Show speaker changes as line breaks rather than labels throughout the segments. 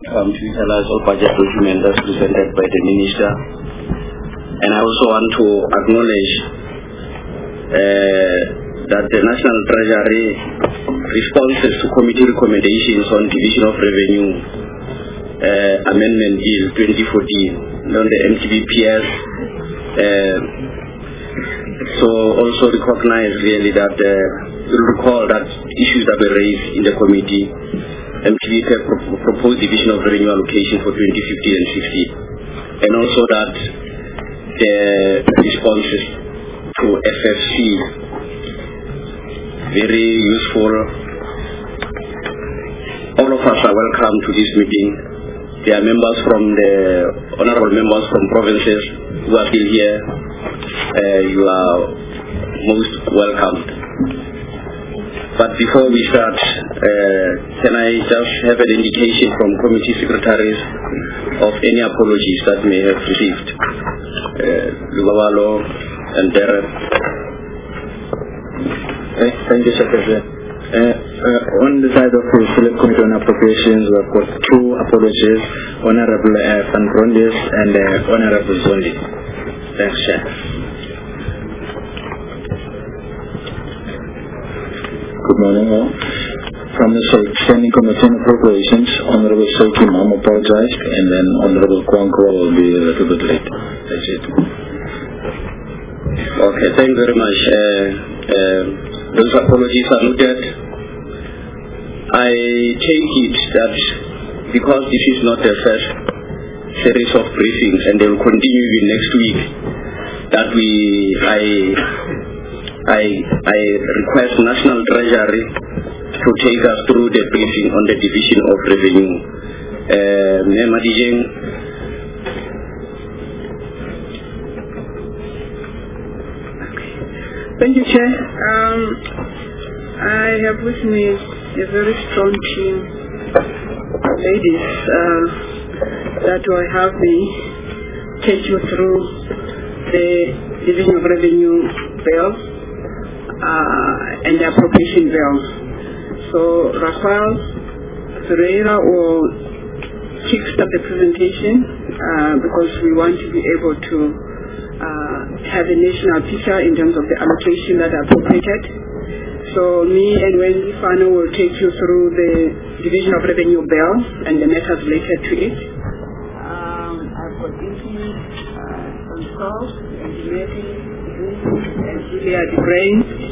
to utilize all budget documents as presented by the Minister. And I also want to acknowledge that the National Treasury responses to committee recommendations on Division of Revenue Amendment Bill 2014 on the MTBPS. So also recognize really that you'll recall that issues that were raised in the committee. MTBPS proposed Division of Revenue allocation for 2015 and 16, and also that the responses to FFC very useful. All of us are welcome to this meeting. There are members from the honorable members from provinces who are still here. You are most welcome. But before we start, can I just have an indication from committee secretaries of any apologies that may have received? Lubawalo and Darren.
Thank you, Secretary. On the side of the Select Committee on Appropriations, we have got two apologies, Honorable Fanbrondis and Honorable Zondi. Thanks, Chair.
Good morning, all. From the Standing Committee on Appropriations, Honorable Soki Mam apologized, and then Honorable Kwankwa will be a little bit late. That's it.
Okay, thank you very much. Those apologies are noted. I take it that because this is not the first series of briefings and they will continue in next week, that I request National Treasury to take us through the briefing on the Division of Revenue.
Thank you, Chair. I have with me a very strong team of ladies that will help me take you through the Division of Revenue bill and the appropriation bill. So Rafael Ferreira will kickstart the presentation because we want to be able to have a national picture in terms of the allocation that are appropriated. So me and Wendy Fano will take you through the Division of Revenue bill and the matters related to it. I've got Inky, Control, and Mary, and Julia DeBrain.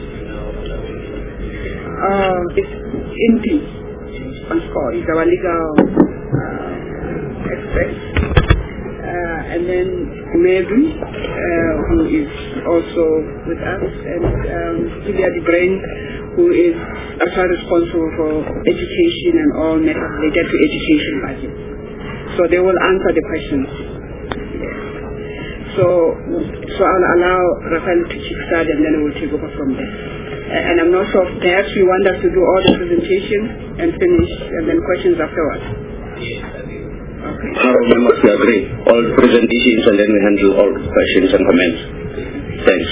It's Inky on score. He's our legal expert. And then Mary, who is also with us, and Julia DeBrain, who is also responsible for education and all matters related to education budget. So they will answer the questions. Yes. So I'll allow Rafael to kickstart and then we'll take over from there. And I'm not sure, perhaps you want us to do all the presentation and finish and then questions afterwards.
Yes, I do. Okay. Members, we agree. All presentations and then we handle all questions and comments. Thanks.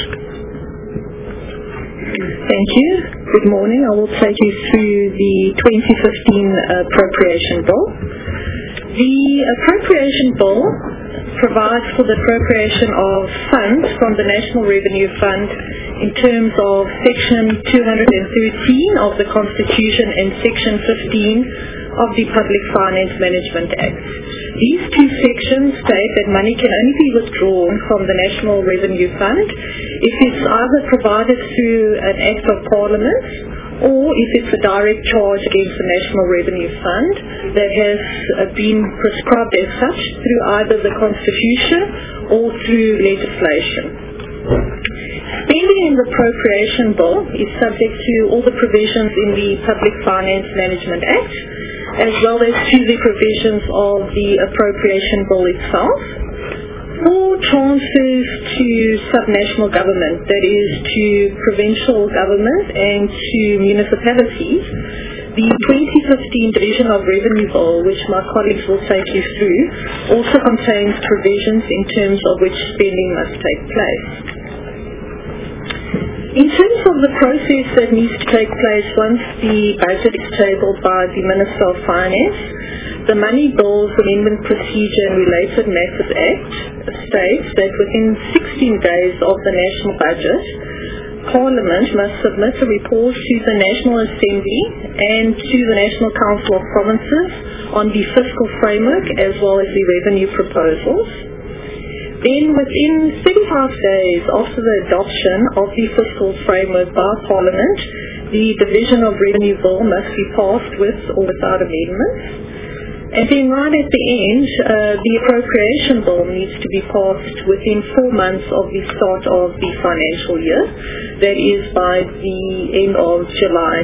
Thank you. Good morning. I will take you through the 2015 appropriation bill. The appropriation bill provides for the appropriation of funds from the National Revenue Fund in terms of Section 213 of the Constitution and Section 15 of the Public Finance Management Act. These two sections state that money can only be withdrawn from the National Revenue Fund if it's either provided through an Act of Parliament or if it's a direct charge against the National Revenue Fund that has been prescribed as such through either the Constitution or through legislation. Spending in the appropriation bill is subject to all the provisions in the Public Finance Management Act, as well as to the provisions of the appropriation bill itself. For transfers to subnational government, that is to provincial government and to municipalities, the 2015 Division of Revenue Bill, which my colleagues will take you through, also contains provisions in terms of which spending must take place. In terms of the process that needs to take place once the budget is tabled by the Minister of Finance, the Money Bills Amendment Procedure and Related Matters Act states that within 16 days of the national budget, Parliament must submit a report to the National Assembly and to the National Council of Provinces on the fiscal framework as well as the revenue proposals. Then within 35 days after the adoption of the fiscal framework by Parliament, the Division of Revenue Bill must be passed with or without amendments. And then right at the end, the appropriation bill needs to be passed within 4 months of the start of the financial year. That is by the end of July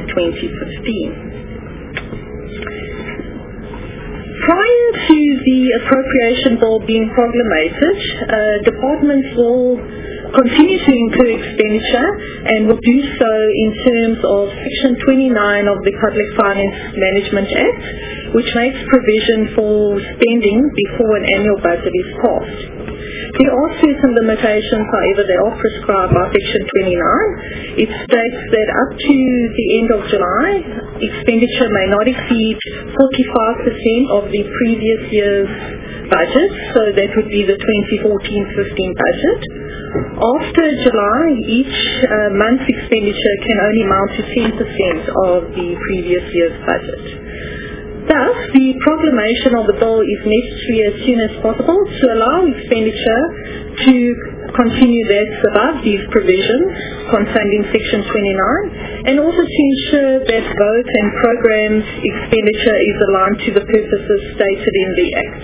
2015. Prior to the appropriation bill being promulgated, departments will continue to incur expenditure and will do so in terms of Section 29 of the Public Finance Management Act, which makes provision for spending before an annual budget is passed. There are certain limitations, however, that are prescribed by Section 29. It states that up to the end of July, expenditure may not exceed 45% of the previous year's budget, so that would be the 2014-15 budget. After July, each month's expenditure can only amount to 10% of the previous year's budget. Thus, the proclamation of the bill is necessary as soon as possible to allow expenditure to continue that's above these provisions contained in Section 29, and also to ensure that vote and programs expenditure is aligned to the purposes stated in the Act.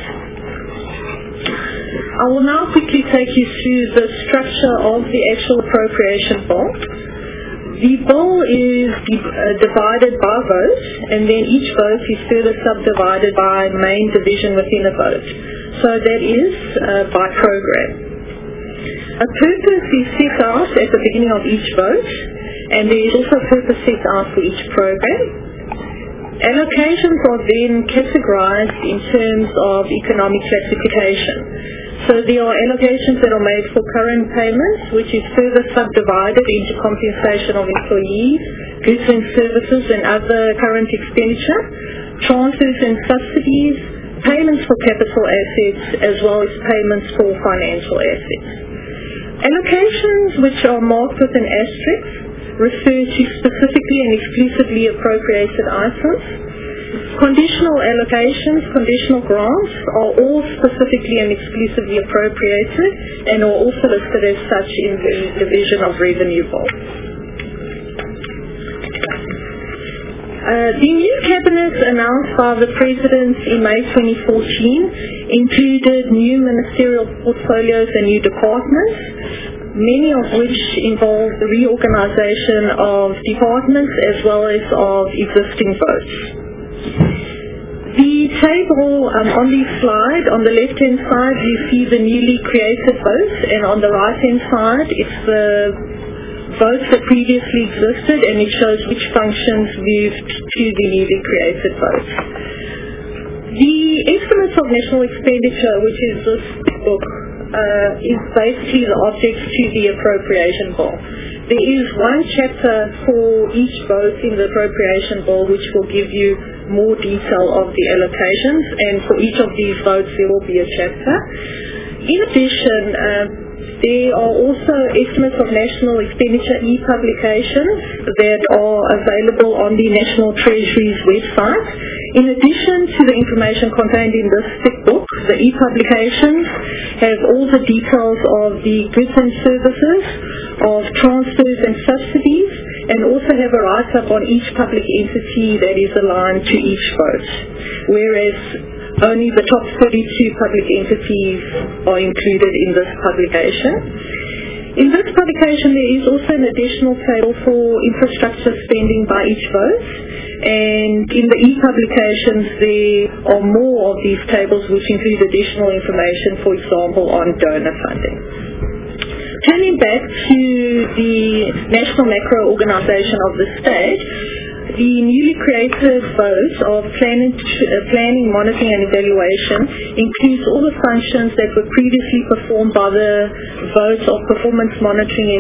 I will now quickly take you through the structure of the actual appropriation bill. The bill is divided by vote, and then each vote is further subdivided by main division within a vote. So that is by program. A purpose is set out at the beginning of each vote, and there is also a purpose set out for each program. Allocations are then categorized in terms of economic classification. So there are allocations that are made for current payments, which is further subdivided into compensation of employees, goods and services and other current expenditure, transfers and subsidies, payments for capital assets, as well as payments for financial assets. Allocations which are marked with an asterisk refer to specifically and exclusively appropriated items. Conditional allocations, conditional grants are all specifically and exclusively appropriated and are also listed as such in the Division of Revenue Bill. The new cabinet announced by the President in May 2014 included new ministerial portfolios and new departments, many of which involved the reorganization of departments as well as of existing votes. The table on the slide, on the left-hand side, you see the newly created votes, and on the right-hand side, it's the votes that previously existed, and it shows which functions moved to the newly created votes. The estimates of national expenditure, which is this book, is basically the object to the appropriation bill. There is one chapter for each vote in the appropriation bill which will give you more detail of the allocations, and for each of these votes there will be a chapter. In addition, there are also estimates of national expenditure e-publications that are available on the National Treasury's website. In addition to the information contained in this thick book, the e-publications have all the details of the goods and services, of transfers and subsidies, and also have a write-up on each public entity that is aligned to each vote, whereas only the top 32 public entities are included in this publication. In this publication there is also an additional table for infrastructure spending by each vote, and in the e-publications there are more of these tables which include additional information, for example, on donor funding. Turning back to the National Macro Organisation of the state, the newly created vote of planning, monitoring and evaluation includes all the functions that were previously performed by the vote of performance monitoring and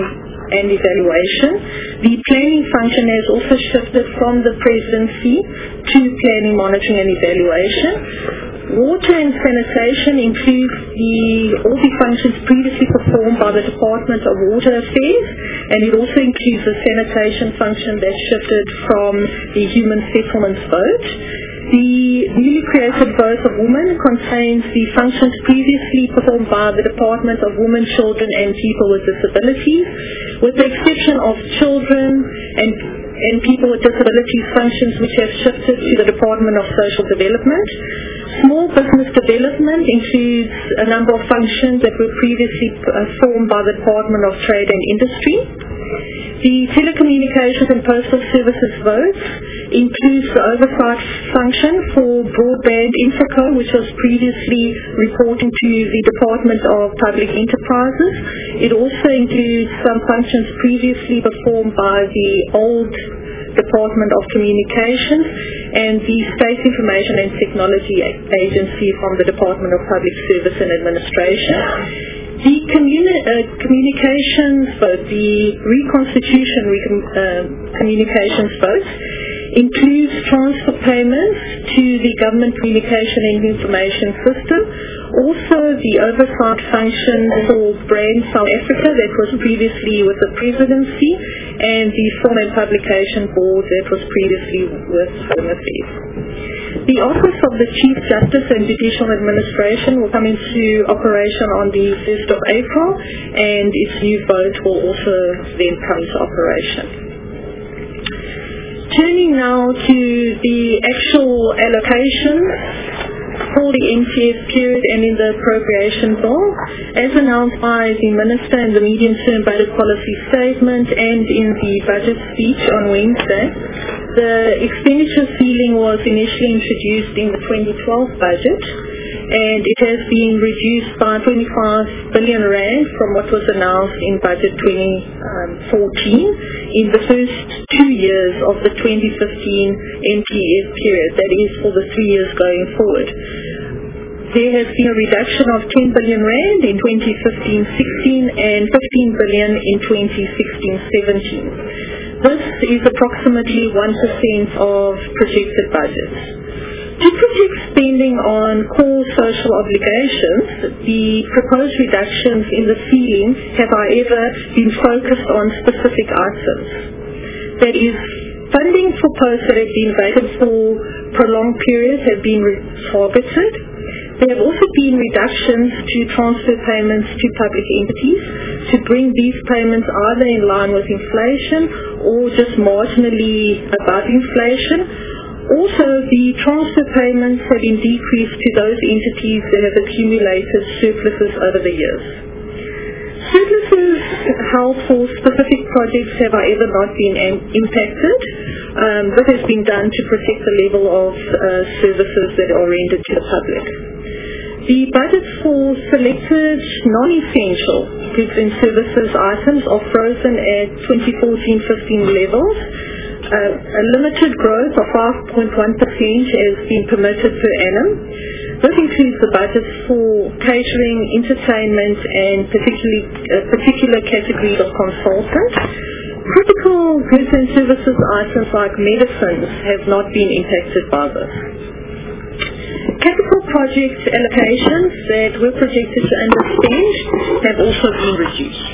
and evaluation. The planning function has also shifted from the presidency to planning, monitoring and evaluation. Water and sanitation includes all the functions previously performed by the Department of Water Affairs, and it also includes the sanitation function that shifted from the Human Settlements Vote. The newly created Vote of Women contains the functions previously performed by the Department of Women, Children and People with Disabilities, with the exception of children and people with disabilities functions which have shifted to the Department of Social Development. Small business development includes a number of functions that were previously formed by the Department of Trade and Industry. The telecommunications and postal services votes includes the oversight function for broadband infraco, which was previously reporting to the Department of Public Enterprises. It also includes some functions previously performed by the old Department of Communications and the State Information and Technology Agency from the Department of Public Service and Administration. The communications vote, the reconstitution communications vote, includes transfer payments to the Government Communication and Information System, also the oversight function for Brand South Africa that was previously with the Presidency, and the Form and Publication Board that was previously with Home Affairs. The Office of the Chief Justice and Judicial Administration will come into operation on the 1st of April, and its new vote will also then come into operation. Turning now to the actual allocations for the MTF period and in the appropriation bill, as announced by the Minister in the medium-term budget policy statement and in the budget speech on Wednesday, the expenditure ceiling was initially introduced in the 2012 budget, and it has been reduced by 25 billion rand from what was announced in budget 2014 in the first 2 years of the 2015 MTF period, that is for the 3 years going forward. There has been a reduction of 10 billion rand in 2015-16 and 15 billion in 2016-17. This is approximately 1% of projected budgets. To protect spending on core social obligations, the proposed reductions in the ceiling have, however, been focused on specific items. That is, funding for posts that have been vacant for prolonged periods have been targeted. There have also been reductions to transfer payments to public entities to bring these payments either in line with inflation or just marginally above inflation. Also, the transfer payments have been decreased to those entities that have accumulated surpluses over the years. Surpluses held for specific projects have, however, not been impacted. That has been done to protect the level of services that are rendered to the public. The budgets for selected non-essential goods and services items are frozen at 2014-15 levels. A limited growth of 5.1% has been permitted per annum. This includes the budgets for catering, entertainment, and particular categories of consultants. Critical goods and services items like medicines have not been impacted by this. Capital project allocations that were projected to underspend have also been reduced.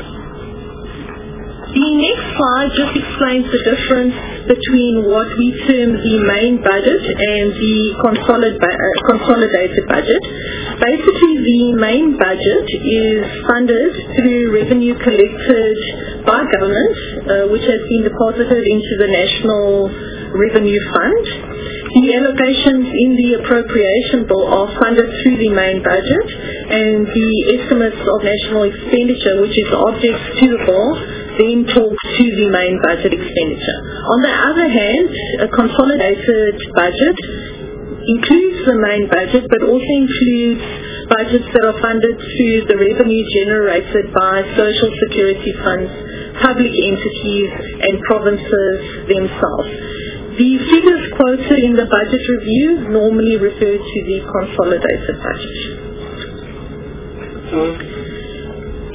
The next slide just explains the difference between what we term the main budget and the consolidated budget. Basically, the main budget is funded through revenue collected by government, which has been deposited into the National Revenue Fund. The allocations in the appropriation bill are funded through the main budget, and the estimates of national expenditure, which is object to the bill, then talk to the main budget expenditure. On the other hand, a consolidated budget includes the main budget, but also includes budgets that are funded through the revenue generated by social security funds, public entities, and provinces themselves. The figures quoted in the budget review normally refer to the consolidated budget.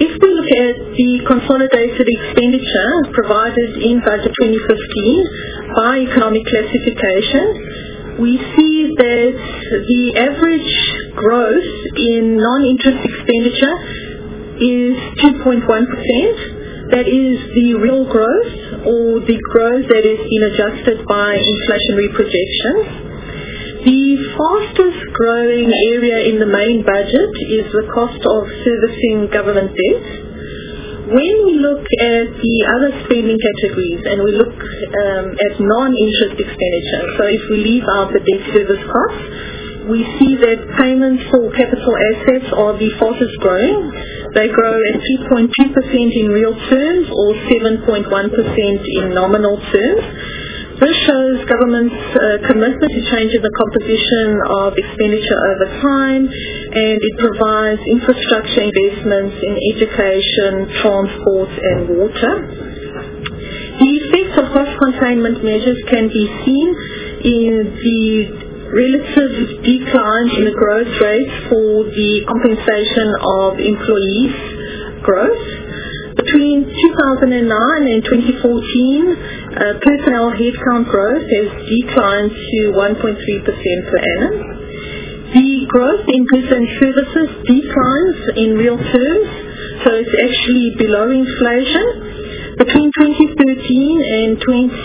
If we look at the consolidated expenditure provided in Budget 2015 by economic classification, we see that the average growth in non-interest expenditure is 2.1%. That is the real growth, or the growth that is been adjusted by inflationary projections. The fastest growing area in the main budget is the cost of servicing government debt. When we look at the other spending categories and we look at non-interest expenditure, so if we leave out the debt service costs, we see that payments for capital assets are the fastest growing. They grow at 3.2% in real terms or 7.1% in nominal terms. This shows government's commitment to changing the composition of expenditure over time, and it provides infrastructure investments in education, transport and water. The effects of cost containment measures can be seen in the relative decline in the growth rate for the compensation of employees' growth. Between 2009 and 2014, personnel headcount growth has declined to 1.3% per annum. The growth in goods and services declines in real terms, so it's actually below inflation. Between 2013 and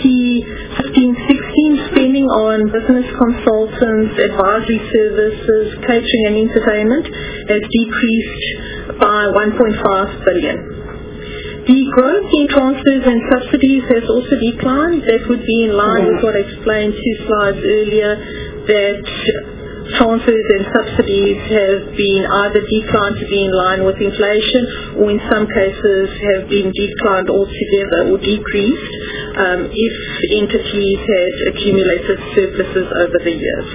2015-16, spending on business consultants, advisory services, catering and entertainment has decreased by 1.5 billion. The growth in transfers and subsidies has also declined. That would be in line with what I explained 2 slides earlier, that transfers and subsidies have been either declined to be in line with inflation, or in some cases have been declined altogether or decreased if entities had accumulated surpluses over the years.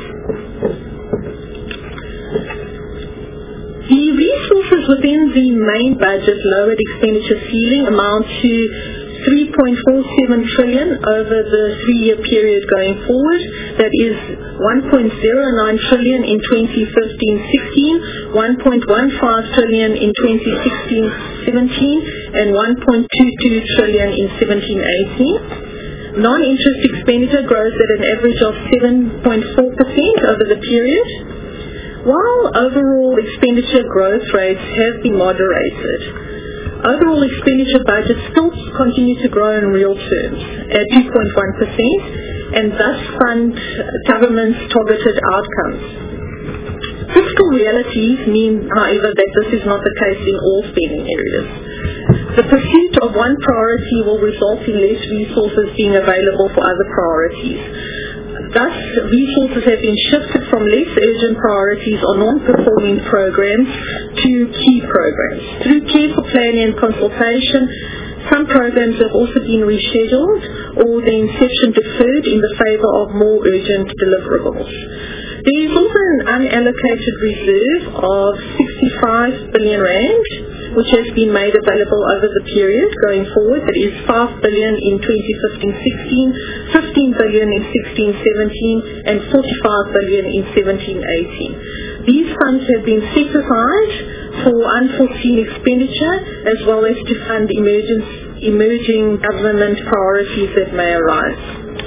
The resources within the main budget lowered expenditure ceiling amount to 3.47 trillion over the 3-year period going forward. That is 1.09 trillion in 2015-16, 1.15 trillion in 2016-17, and 1.22 trillion in 17-18. Non-interest expenditure grows at an average of 7.4% over the period. While overall expenditure growth rates have been moderated, overall expenditure budgets still continue to grow in real terms at 2.1% and thus fund government's targeted outcomes. Fiscal realities mean, however, that this is not the case in all spending areas. The pursuit of one priority will result in less resources being available for other priorities. Thus, resources have been shifted from less urgent priorities or non-performing programs to key programs. Through careful planning and consultation, some programs have also been rescheduled or the inception deferred in the favor of more urgent deliverables. There is also an unallocated reserve of 65 billion rand, which has been made available over the period going forward. That is 5 billion in 2015-16, 15 billion in 16-17, and 45 billion in 17-18. These funds have been set aside for unforeseen expenditure as well as to fund emerging government priorities that may arise.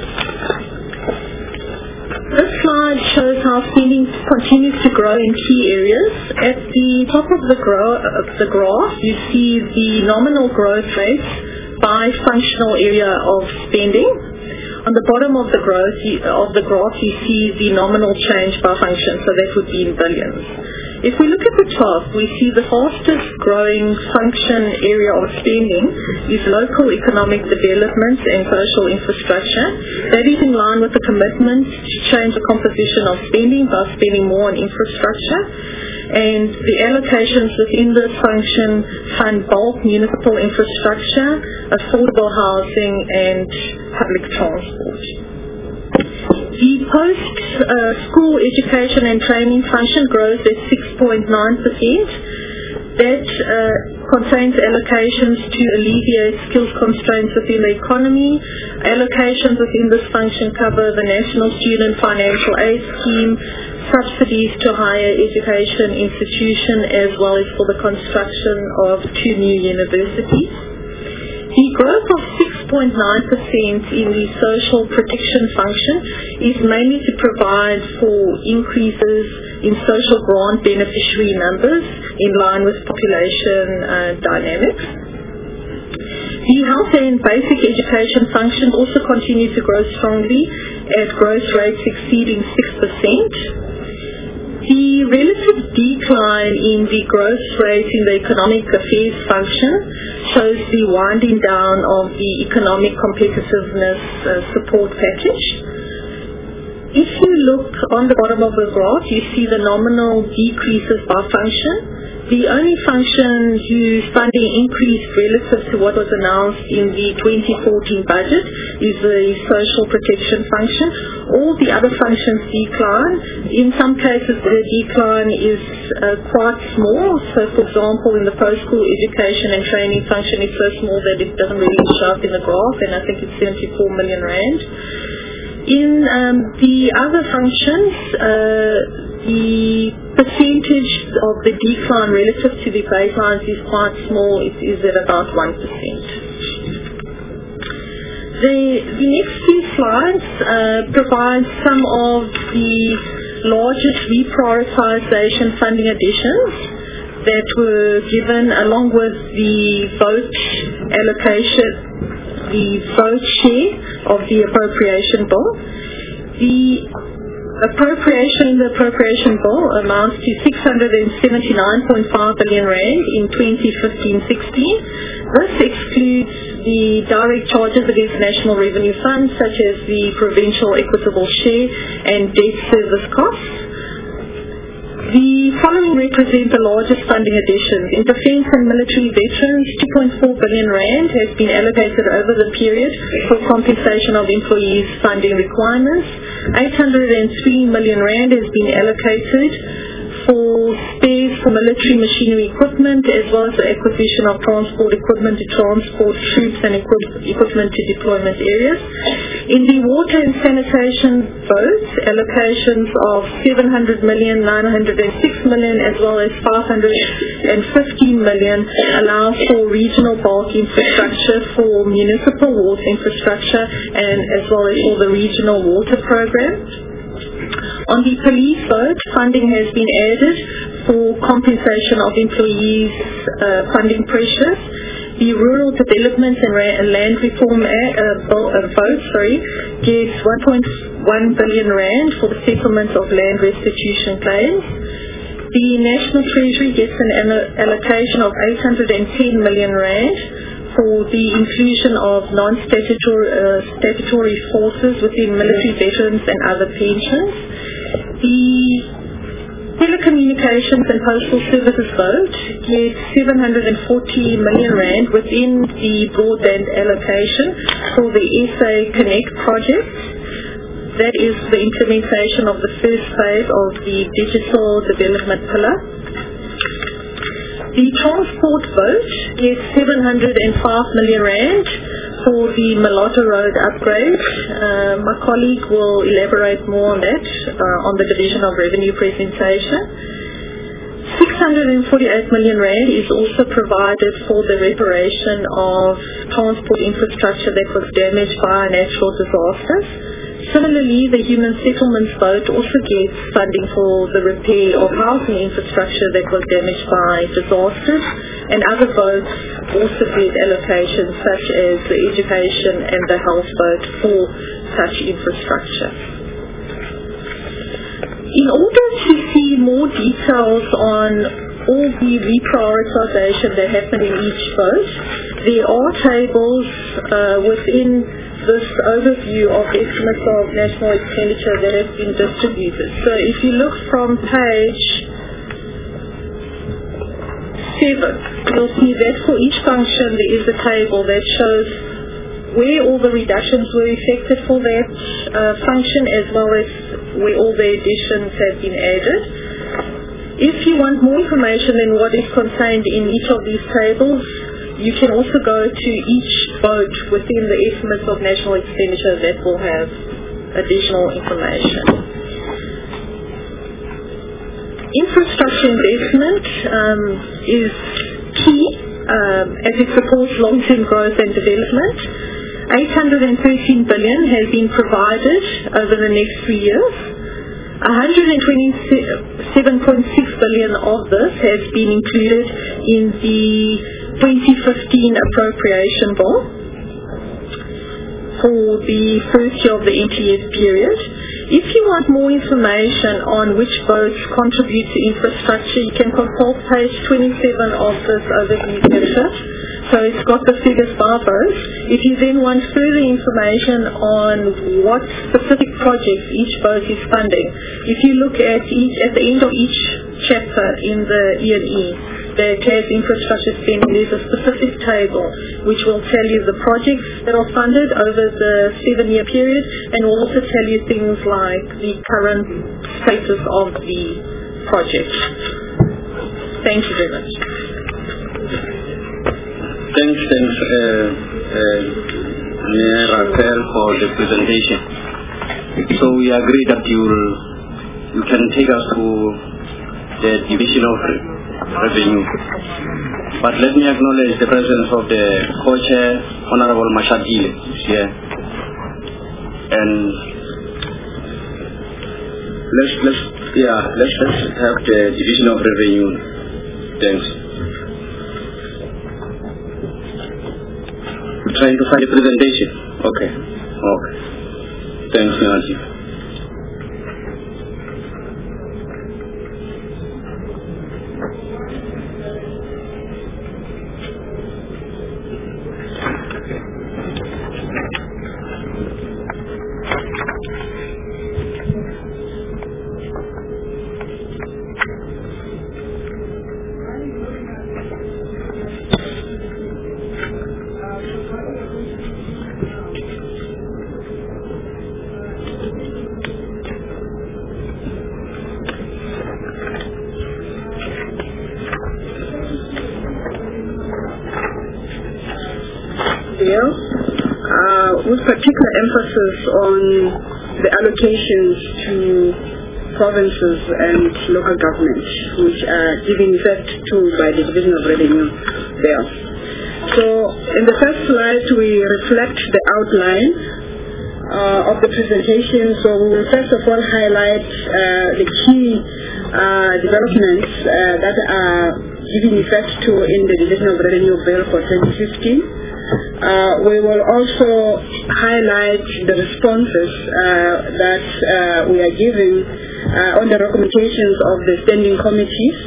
This slide shows how spending continues to grow in key areas. At the top of the graph, you see the nominal growth rates by functional area of spending. On the bottom of the graph, you see the nominal change by function, so that would be in billions. If we look at the top, we see the fastest growing function area of spending is local economic development and social infrastructure. That is in line with the commitment to change the composition of spending by spending more on infrastructure. And the allocations within this function fund bulk municipal infrastructure, affordable housing and public transport. The post-school education and training function grows at 6.9%. That contains allocations to alleviate skills constraints within the economy. Allocations within this function cover the National Student Financial Aid Scheme, subsidies to higher education institutions as well as for the construction of 2 new universities. The growth of 6.9% in the social protection function is mainly to provide for increases in social grant beneficiary numbers in line with population dynamics. The health and basic education functions also continue to grow strongly at growth rates exceeding 6%. The relative decline in the growth rate in the economic affairs function shows the winding down of the economic competitiveness support package. If you look on the bottom of the graph, you see the nominal decreases by function. The only function whose funding increased relative to what was announced in the 2014 budget is the social protection function. All the other functions decline. In some cases, the decline is quite small. So, for example, in the post-school education and training function, it's so small that it doesn't really show up in the graph, and I think it's 74 million rand. In the other functions, the percentage of the decline relative to the baselines is quite small. It is at about 1%. The next few slides provide some of the largest reprioritization funding additions that were given along with the vote allocation, the vote share of the appropriation bill. The appropriation bill amounts to 679.5 billion rand in 2015-16. This excludes the direct charges against National Revenue Funds, such as the provincial equitable share and debt service costs. The following represent the largest funding additions. In defence and military veterans, 2.4 billion rand has been allocated over the period for compensation of employees' funding requirements. 803 million rand has been allocated for spares for military machinery equipment, as well as the acquisition of transport equipment to transport troops and equipment to deployment areas. In the water and sanitation votes, allocations of 700 million, 906 million, as well as 550 million allow for regional bulk infrastructure for municipal water infrastructure and as well as for the regional water program. On the police vote, funding has been added for compensation of employees' funding pressures. The Rural Development and Land Reform vote gets 1.1 billion rand for the settlement of land restitution claims. The National Treasury gets an allocation of 810 million rand for the inclusion of non-statutory forces within military veterans and other pensions. The Telecommunications and Postal Services vote gets 740 million rand within the broadband allocation for the SA Connect project. That is the implementation of the first phase of the digital development pillar. The transport vote gets 705 million rand for the Malota Road upgrade. My colleague will elaborate more on that on the Division of Revenue presentation. 648 million rand is also provided for the reparation of transport infrastructure that was damaged by natural disasters. Similarly, the Human Settlements vote also gets funding for the repair of housing infrastructure that was damaged by disasters, and other votes also get allocations such as the education and the health vote for such infrastructure. In order to see more details on all the reprioritization that happened in each vote, there are tables within this overview of estimates of national expenditure that have been distributed. So if you look from page 7, you'll see that for each function there is a table that shows where all the reductions were effected for that function, as well as where all the additions have been added. If you want more information than what is contained in each of these tables, you can also go to each vote within the estimates of national expenditure that will have additional information. Infrastructure investment is key as it supports long-term growth and development. 813 billion has been provided over the next 3 years. 127.6 billion of this has been included in the 2015 appropriation bill for the first year of the NTS period. If you want more information on which boats contribute to infrastructure, you can consult page 27 of this overview section. So it's got the figures by boat. If you then want further information on what specific projects each boat is funding, if you look at the end of each chapter in the E&E, the CARES infrastructure spending, there's a specific table which will tell you the projects that are funded over the 7-year period, and will also tell you things like the current status of the project. Thank you very much.
Thanks, Mayor Raquel, for the presentation. So we agree that you can take us to the division of revenue. But let me acknowledge the presence of the co-chair, Honorable Mashadile, here. And let's have the division of revenue. Thanks. We're trying to find a presentation. Okay. Thanks, Nancy.
With particular emphasis on the allocations to provinces and local governments, which are given effect to by the Division of Revenue there. So in the first slide, we reflect the outline of the presentation. So we will first of all highlight the key developments that are given effect to in the Division of Revenue Bill for 2015. We will also highlight the responses that we are giving on the recommendations of the standing committees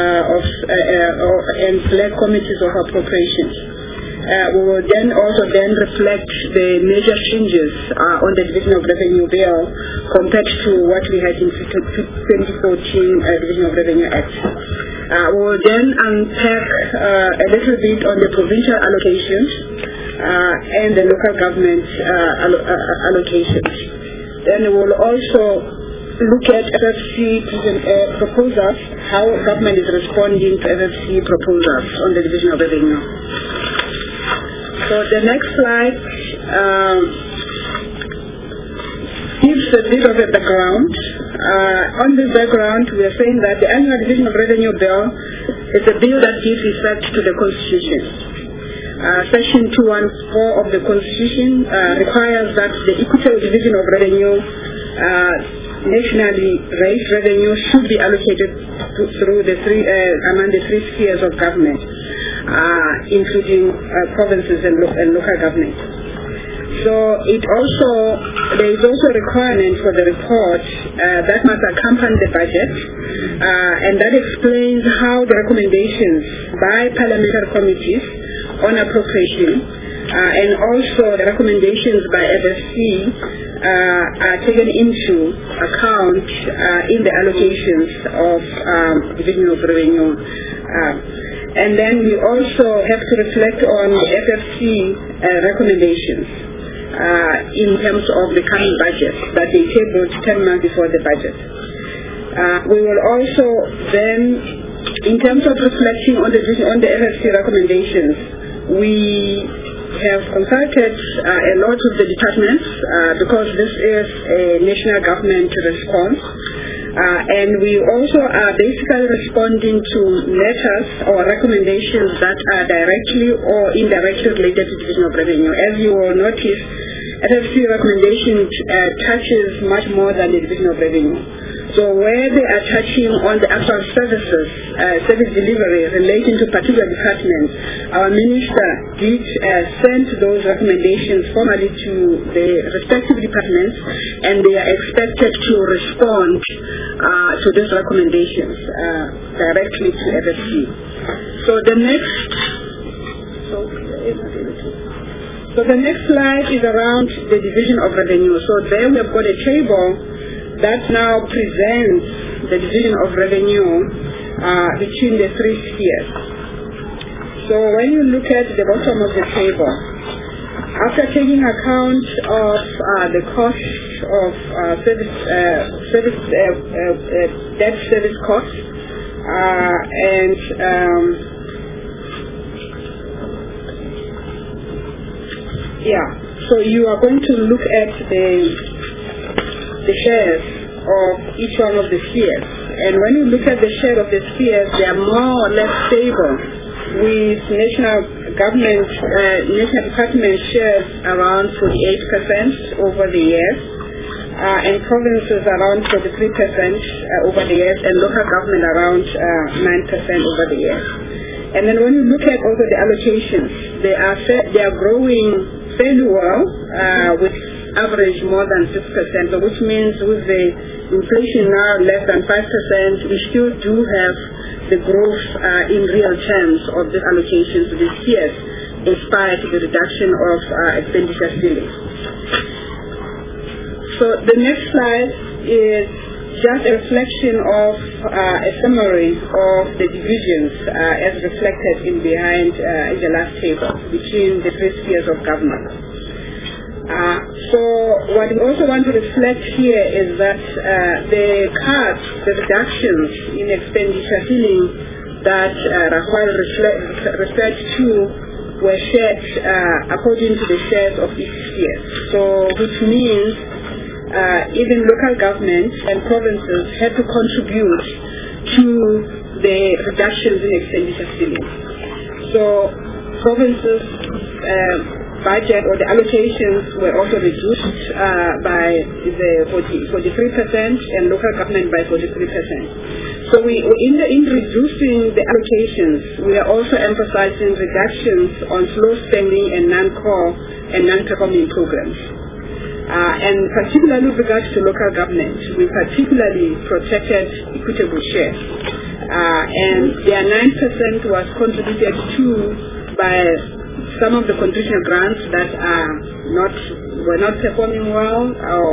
and select committees of appropriations. We will then also reflect the major changes on the Division of Revenue Bill compared to what we had in 2014 Division of Revenue Act. We will then unpack a little bit on the provincial allocations and the local government allocations. Then we will also look at FFC proposals, how government is responding to FFC proposals on the Division of Revenue. So the next slide gives a bit of a background. On this background, we are saying that the annual Division of Revenue Bill is a bill that gives effect to the Constitution. Section 214 of the Constitution requires that the equitable division of revenue, nationally raised revenue, should be allocated through the among the three spheres of government, including provinces and local government. So there is also a requirement for the report that must accompany the budget, and that explains how the recommendations by parliamentary committees on appropriation and also the recommendations by FFC are taken into account in the allocations of Division of Revenue. And then we also have to reflect on the FFC recommendations in terms of the coming budget that they tabled 10 months before the budget. We will also then, in terms of reflecting on the FFC recommendations, we have consulted a lot of the departments because this is a national government response. And we also are basically responding to letters or recommendations that are directly or indirectly related to division of revenue. As you will notice, FFC recommendation touches much more than the division of revenue. So where they are touching on the actual services, service delivery relating to particular departments, our minister did send those recommendations formally to the respective departments, and they are expected to respond to these recommendations directly to FFC. So the next slide is around the division of revenue. So there we have got a table that now presents the division of revenue between the three spheres. So when you look at the bottom of the table, after taking account of the cost of debt service costs so you are going to look at the shares of each one of the spheres. And when you look at the share of the spheres, they are more or less stable, with national department shares around 48% over the years, and provinces around 43% over the years, and local government around 9% over the years. And then when you look at also the allocations, they are growing fairly well, with average more than 6%, so which means with the inflation now less than 5%, we still do have the growth in real terms of the allocations to these spheres, in spite of the reduction of expenditure ceilings. So the next slide is just a reflection of a summary of the divisions as reflected in the last table between the three spheres of government. So what we also want to reflect here is that the cuts, the reductions in expenditure ceiling that Rafael referred to were shared according to the shares of each sphere. So which means even local governments and provinces had to contribute to the reductions in expenditure ceiling. So provinces' budget or the allocations were also reduced by the 43% and local government by 43%. So in reducing the allocations, we are also emphasizing reductions on slow spending and non-core and non-performing programs. And particularly with regards to local government, we particularly protected equitable share. And their 9% was contributed to by some of the contributional grants that were not performing well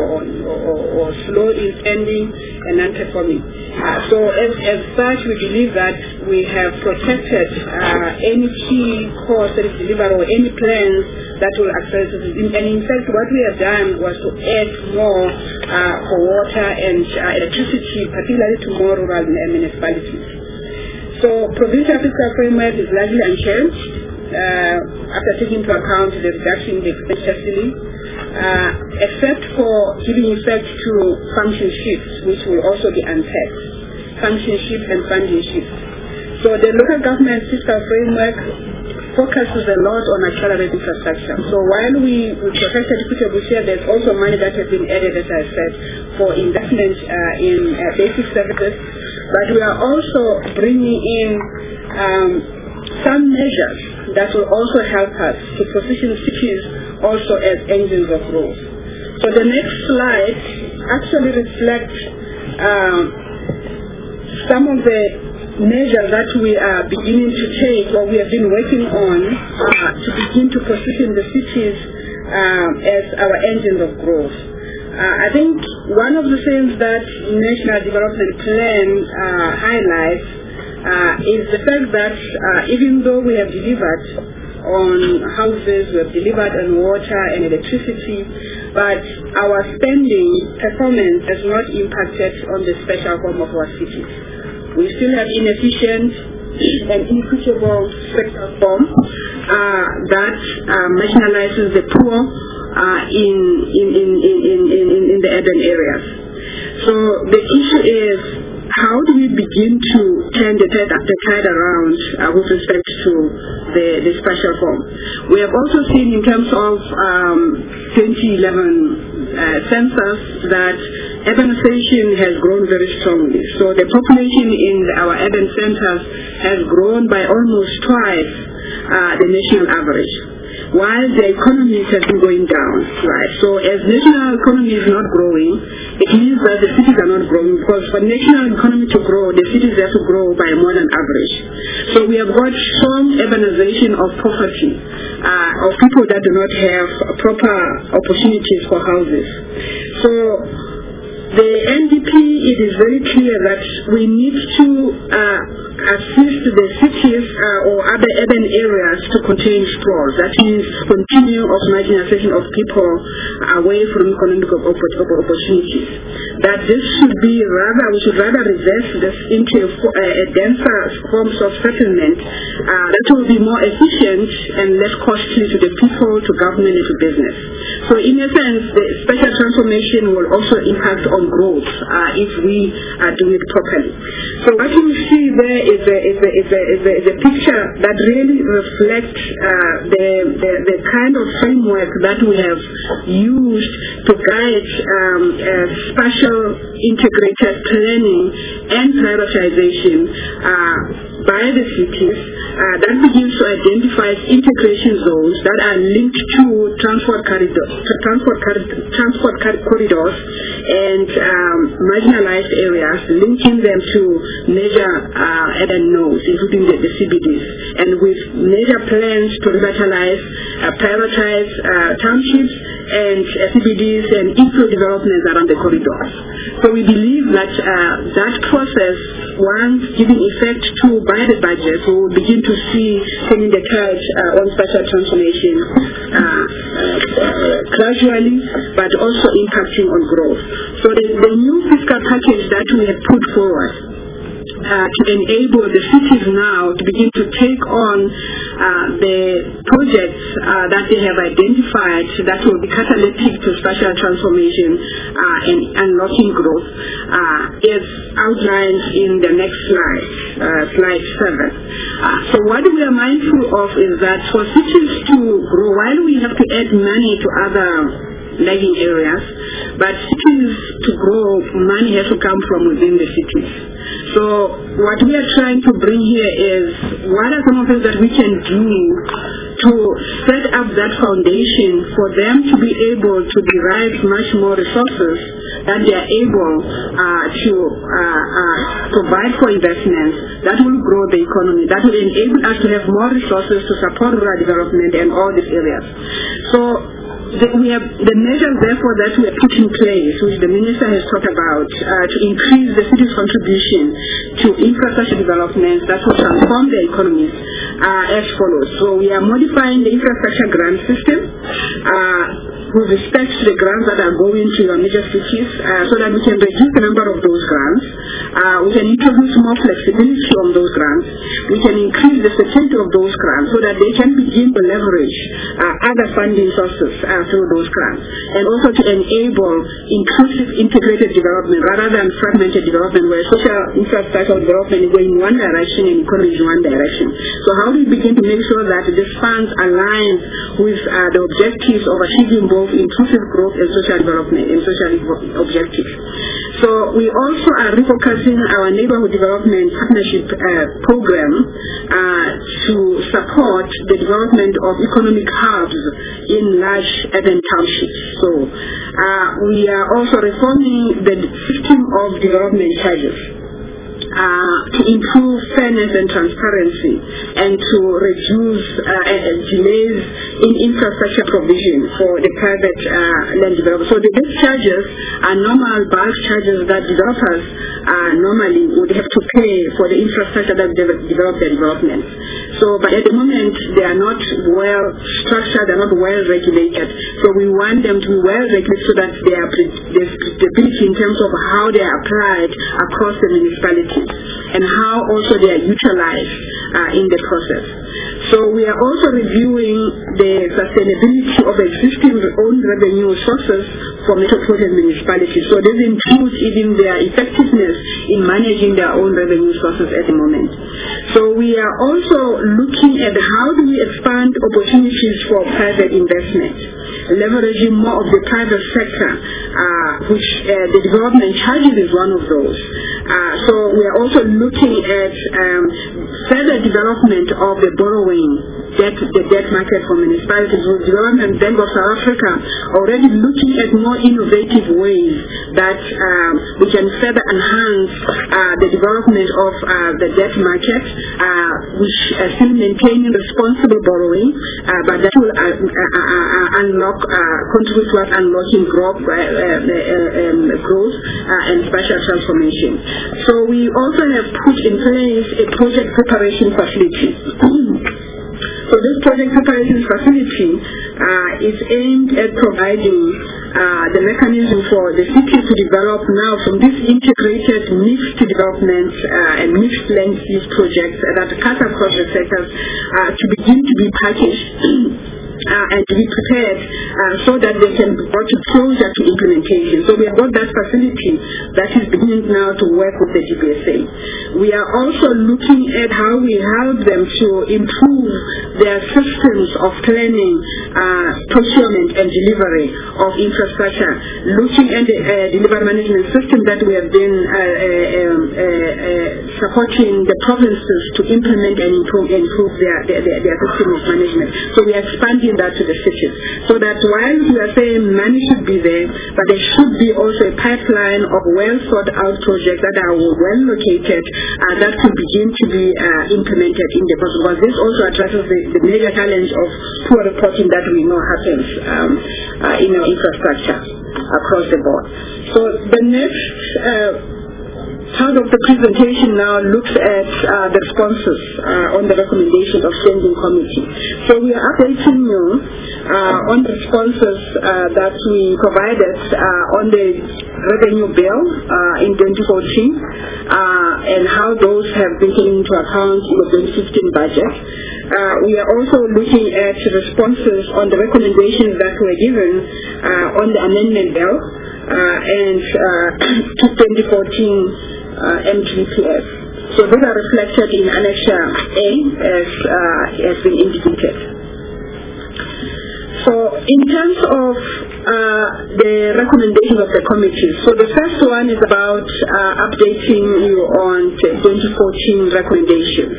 or slow in spending and non-performing. So as such, we believe that we have protected any key core service delivery or any plans that will accelerate it. And in fact, what we have done was to add more for water and electricity, particularly to more rural municipalities. So provincial fiscal framework is largely unchanged. After taking into account the reduction in the expenditure ceiling, except for giving effect to function shifts, which will also be untaxed, function shift and funding shift. So the local government fiscal framework focuses a lot on accelerated infrastructure. So while we protected equitable share, there's also money that has been added, as I said, for investment in basic services, but we are also bringing in some measures that will also help us to position cities also as engines of growth. So the next slide actually reflects some of the measures that we are beginning to take or we have been working on to begin to position the cities as our engines of growth. I think one of the things that National Development Plan highlights is the fact that even though we have delivered on houses, we have delivered on water and electricity, but our spending performance has not impacted on the special home of our cities. We still have inefficient and inequitable special form that marginalizes the poor in the urban areas. So So the issue is, how do we begin to turn the tide around with respect to the spatial form? We have also seen in terms of 2011 census that urbanization has grown very strongly. So the population in our urban centers has grown by almost twice the national average, while the economies have been going down, right? So as national economy is not growing, it means that the cities are not growing, because for national economy to grow, the cities have to grow by more than average. So we have got strong urbanization of poverty, of people that do not have proper opportunities for houses. So the NDP, it is very clear that we need to assist the cities or other urban areas to contain sprawls. That means continue of marginalization of people away from economic opportunities. That this should be we should rather reverse this into a denser forms of settlement that will be more efficient and less costly to the people, to government, and to business. So in a sense, the special transformation will also impact on growth if we do it properly. So what you see there is a picture that really reflects the kind of framework that we have used to guide spatial integrated planning and prioritization by the cities that begins to identify integration zones that are linked to transport corridors and marginalized areas, linking them to major urban nodes, including the CBDs, and with major plans to revitalize, prioritize townships and CBDs and inflow developments around the corridors. So we believe that that process, once giving effect to by the budget, we will begin to see turning the tide on spatial transformation gradually, but also impacting on growth. So the new fiscal package that we have put forward to enable the cities now to begin to take on the projects that they have identified that will be catalytic to spatial transformation and unlocking growth is outlined in the next slide, slide 7. So what we are mindful of is that for cities to grow, while we have to add money to other lagging areas, but cities to grow, money has to come from within the cities. So what we are trying to bring here is, what are some of the things that we can do to set up that foundation for them to be able to derive much more resources that they are able to provide for investments that will grow the economy, that will enable us to have more resources to support rural development and all these areas. So we have the measures, therefore, that we have put in place, which the Minister has talked about, to increase the city's contribution to infrastructure developments that will transform the economies as follows. So we are modifying the infrastructure grant system with respect to the grants that are going to our major cities so that we can reduce the number of those grants. We can introduce more flexibility on those grants. We can increase the certainty of those grants so that they can begin to leverage other funding sources through those grants, and also to enable inclusive integrated development rather than fragmented development where social infrastructure development is going in one direction and economy is in one direction. So how do we begin to make sure that this funds align with the objectives of achieving both inclusive growth and social development and social objectives? So we also are refocusing our neighborhood development partnership program to support the development of economic hubs in large urban townships. So we are also reforming the system of development charges to improve fairness and transparency and to reduce delays in infrastructure provision for the private land developers. So the base charges are normal bulk charges that developers normally would have to pay for the infrastructure that develop their development. So, but at the moment they are not well structured, they are not well regulated. So we want them to be well regulated so that there's predictability in terms of how they are applied across the municipality. initiatives and how also they are utilized in the process. So we are also reviewing the sustainability of existing own revenue sources for metropolitan municipalities. So this includes even their effectiveness in managing their own revenue sources at the moment. So we are also looking at how do we expand opportunities for private investment, leveraging more of the private sector, which the development charges is one of those. So we are also looking at further development of the borrowing, the debt market for municipalities. With Development Bank of South Africa already looking at more innovative ways that we can further enhance the development of the debt market, which still maintaining responsible borrowing, but that will contribute towards unlocking growth and spatial transformation. So we also have put in place a project preparation facility. So this project preparation facility is aimed at providing the mechanism for the city to develop now from this integrated mixed development and mixed land use projects that cut across the sectors to begin to be packaged and to be prepared so that they can be brought closer to implementation. So we have got that facility that is beginning now to work with the GBSA. We are also looking at how we help them to improve their systems of planning, procurement and delivery of infrastructure, looking at the delivery management system that we have been supporting the provinces to implement and improve their system of management. So we are expanding that to the cities, so that while we are saying money should be there, but there should be also a pipeline of well thought out projects that are well located that could begin to be implemented in the process, because this also addresses the major challenge of poor reporting that we know happens in our infrastructure across the board. So the next part of the presentation now looks at the responses on the recommendations of Standing Committee. So we are updating you on the responses that we provided on the revenue bill in 2014 and how those have been taken into account in the 2015 budget. We are also looking at responses on the recommendations that were given on the amendment bill and to 2014 MTPS. So these are reflected in Annexure A as has been indicated. So in terms of the recommendations of the committee, so the first one is about updating you on the 2014 recommendations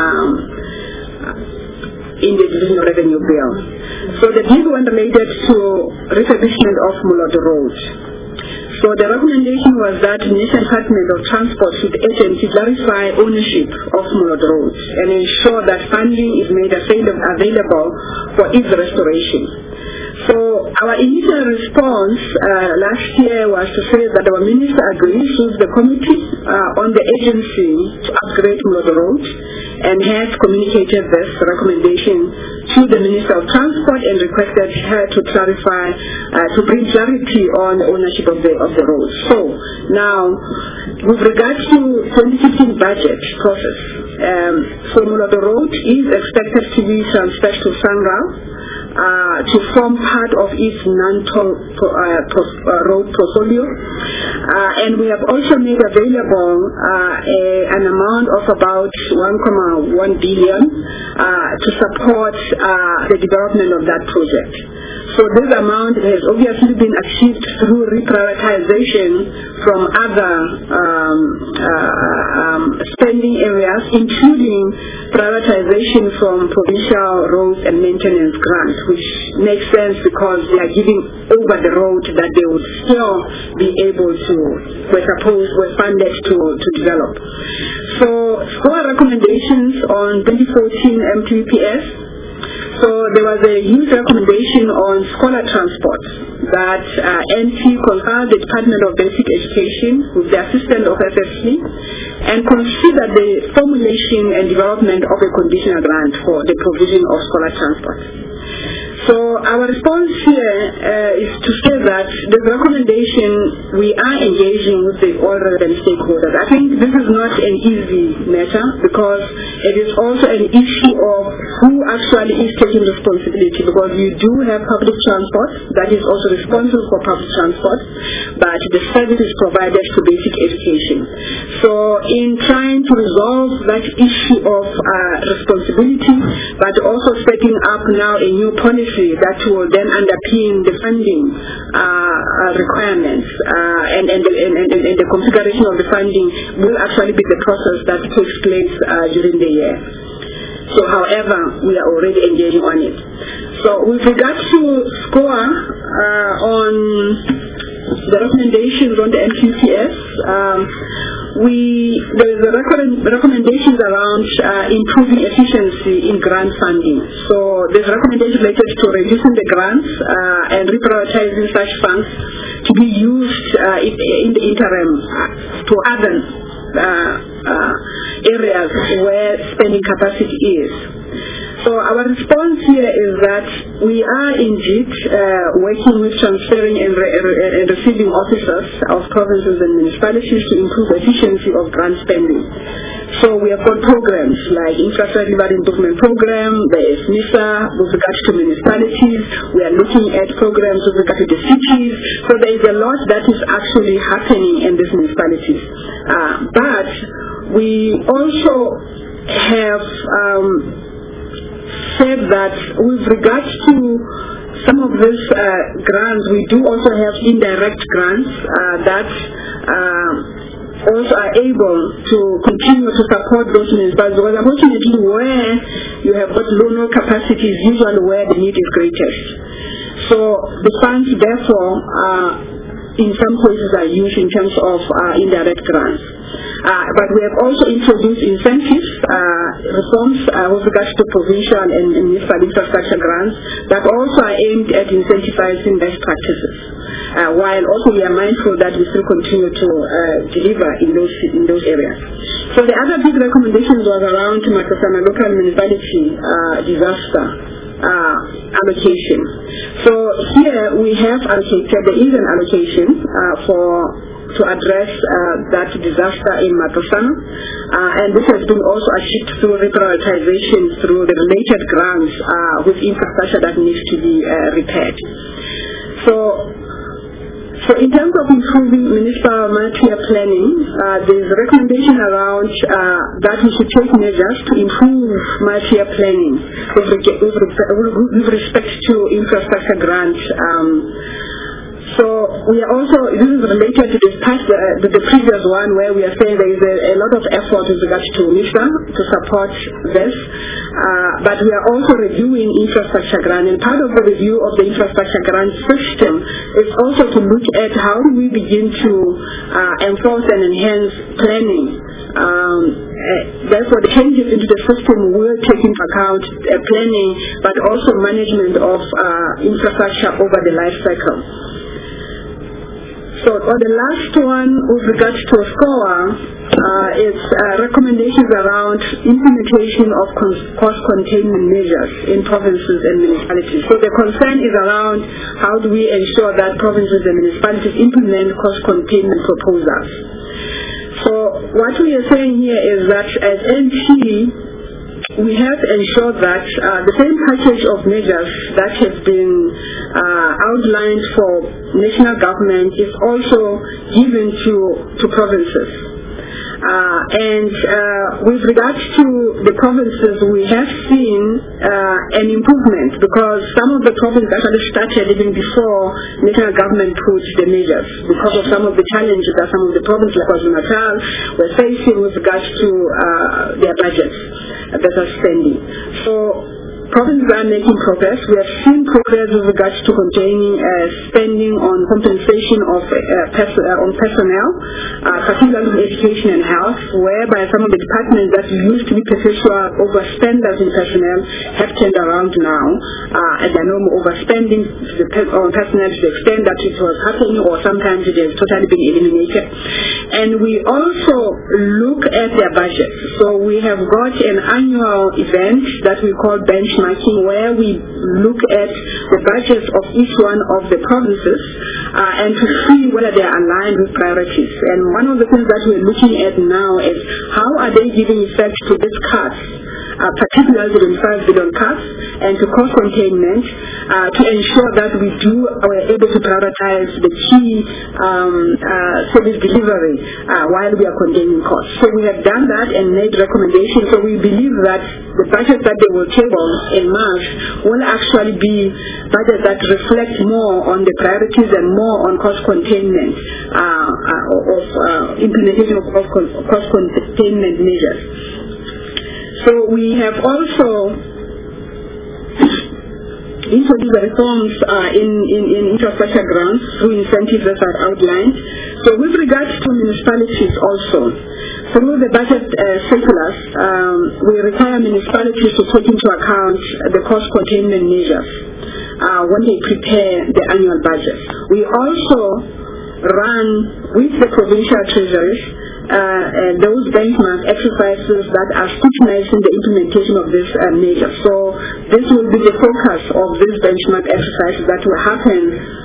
in the Division of Revenue Bill. So the big one related to refurbishment of Molodo Road. So the recommendation was that the National Department of Transport should urgently clarify ownership of Molodo Road and ensure that funding is made available for its restoration. So our initial response last year was to say that our minister agrees with the committee on the agency to upgrade Molodo Road and has communicated this recommendation to the Minister of Transport and requested her to clarify, to bring clarity on the ownership of the road. So now, with regards to 2015 budget process, so Molodo Road is expected to be transferred to SANRAL to form part of its non-toll road portfolio. And we have also made available an amount of about 1.1 billion to support the development of that project. So this amount has obviously been achieved through reprioritization from other spending areas, including prioritization from provincial roads and maintenance grants, which makes sense because they are giving over the road that they would still be able to, were funded to develop. So our recommendations on 2014 MTPS. So there was a huge recommendation on scholar transport that NT consult the Department of Basic Education with the assistance of FFC and consider the formulation and development of a conditional grant for the provision of scholar transport. So our response here is to say that the recommendation, we are engaging with the all relevant stakeholders. I think this is not an easy matter because it is also an issue of who actually is taking responsibility, because you do have public transport that is also responsible for public transport, but the service is provided to basic education. So in trying to resolve that issue of responsibility, but also setting up now a new policy that will then underpin the funding requirements and the configuration of the funding will actually be the process that takes place during the year. So however, we are already engaging on it. So with regard to SCOA on the recommendations on the NQCS, there is a recommendations around improving efficiency in grant funding. So there's a recommendation related to reducing the grants and reprioritizing such funds to be used in the interim to other areas where spending capacity is. So our response here is that we are indeed working with transferring and receiving officers of provinces and municipalities to improve efficiency of grant spending. So we have got programs like Infrastructure Improvement Program, there is MISA with regards to municipalities, we are looking at programs with regard to the cities, so there is a lot that is actually happening in these municipalities. But we also have said that with regards to some of these grants, we do also have indirect grants that also are able to continue to support those municipalities, because unfortunately where you have got lower capacity is usually where the need is greatest. So the funds therefore in some cases are used in terms of indirect grants. But we have also introduced incentives, reforms with regards to provincial and municipal infrastructure grants that also are aimed at incentivizing best practices, while also we are mindful that we still continue to deliver in those areas. So the other big recommendations was around Matasana local municipality disaster allocation. So here we have allocated, there is an allocation to address that disaster in Matasana, and this has been also achieved through reprioritization through the related grants with infrastructure that needs to be repaired. So in terms of improving municipal multi-year planning, there is a recommendation around that we should take measures to improve multi-year planning with respect to infrastructure grants. So we are also, this is related to the previous one where we are saying there is a lot of effort with regards to MISA to support this, but we are also reviewing infrastructure grant, and part of the review of the infrastructure grant system is also to look at how do we begin to enforce and enhance planning. Therefore, the changes into the system will take into account planning, but also management of infrastructure over the life cycle. So on the last one, with regards to SCOA, it's recommendations around implementation of cost containment measures in provinces and municipalities. So the concern is around how do we ensure that provinces and municipalities implement cost containment proposals. So what we are saying here is that as NT, we have ensured that the same package of measures that has been outlined for national government is also given to provinces. And with regards to the provinces, we have seen an improvement because some of the provinces actually started even before national government put the measures because of some of the challenges that some of the provinces like KwaZulu-Natal were facing with regards to their budgets that are spending. So provinces are making progress. We have seen progress with regards to containing spending on compensation of on personnel, particularly in education and health, whereby some of the departments that used to be perpetual overspenders in personnel have turned around now, and there are no more overspending on personnel to the extent that it was happening, or sometimes it has totally been eliminated. And we also look at their budget. So we have got an annual event that we call bench benchmarking where we look at the budgets of each one of the provinces and to see whether they are aligned with priorities. And one of the things that we're looking at now is how are they giving effect to these cuts, particularly the 5 billion cuts, and to cost containment to ensure that we're able to prioritize the key service delivery while we are containing costs. So we have done that and made recommendations. So we believe that the budget that they will table in March will actually be budget that reflect more on the priorities and more on cost containment implementation of cost containment measures. So we have also introduced the reforms in infrastructure grants through incentives that are outlined. So with regards to municipalities also, through the budget circulars, we require municipalities to take into account the cost containment measures when they prepare the annual budget. We also run with the provincial treasuries those benchmark exercises that are scrutinizing the implementation of this measure. So this will be the focus of this benchmark exercise that will happen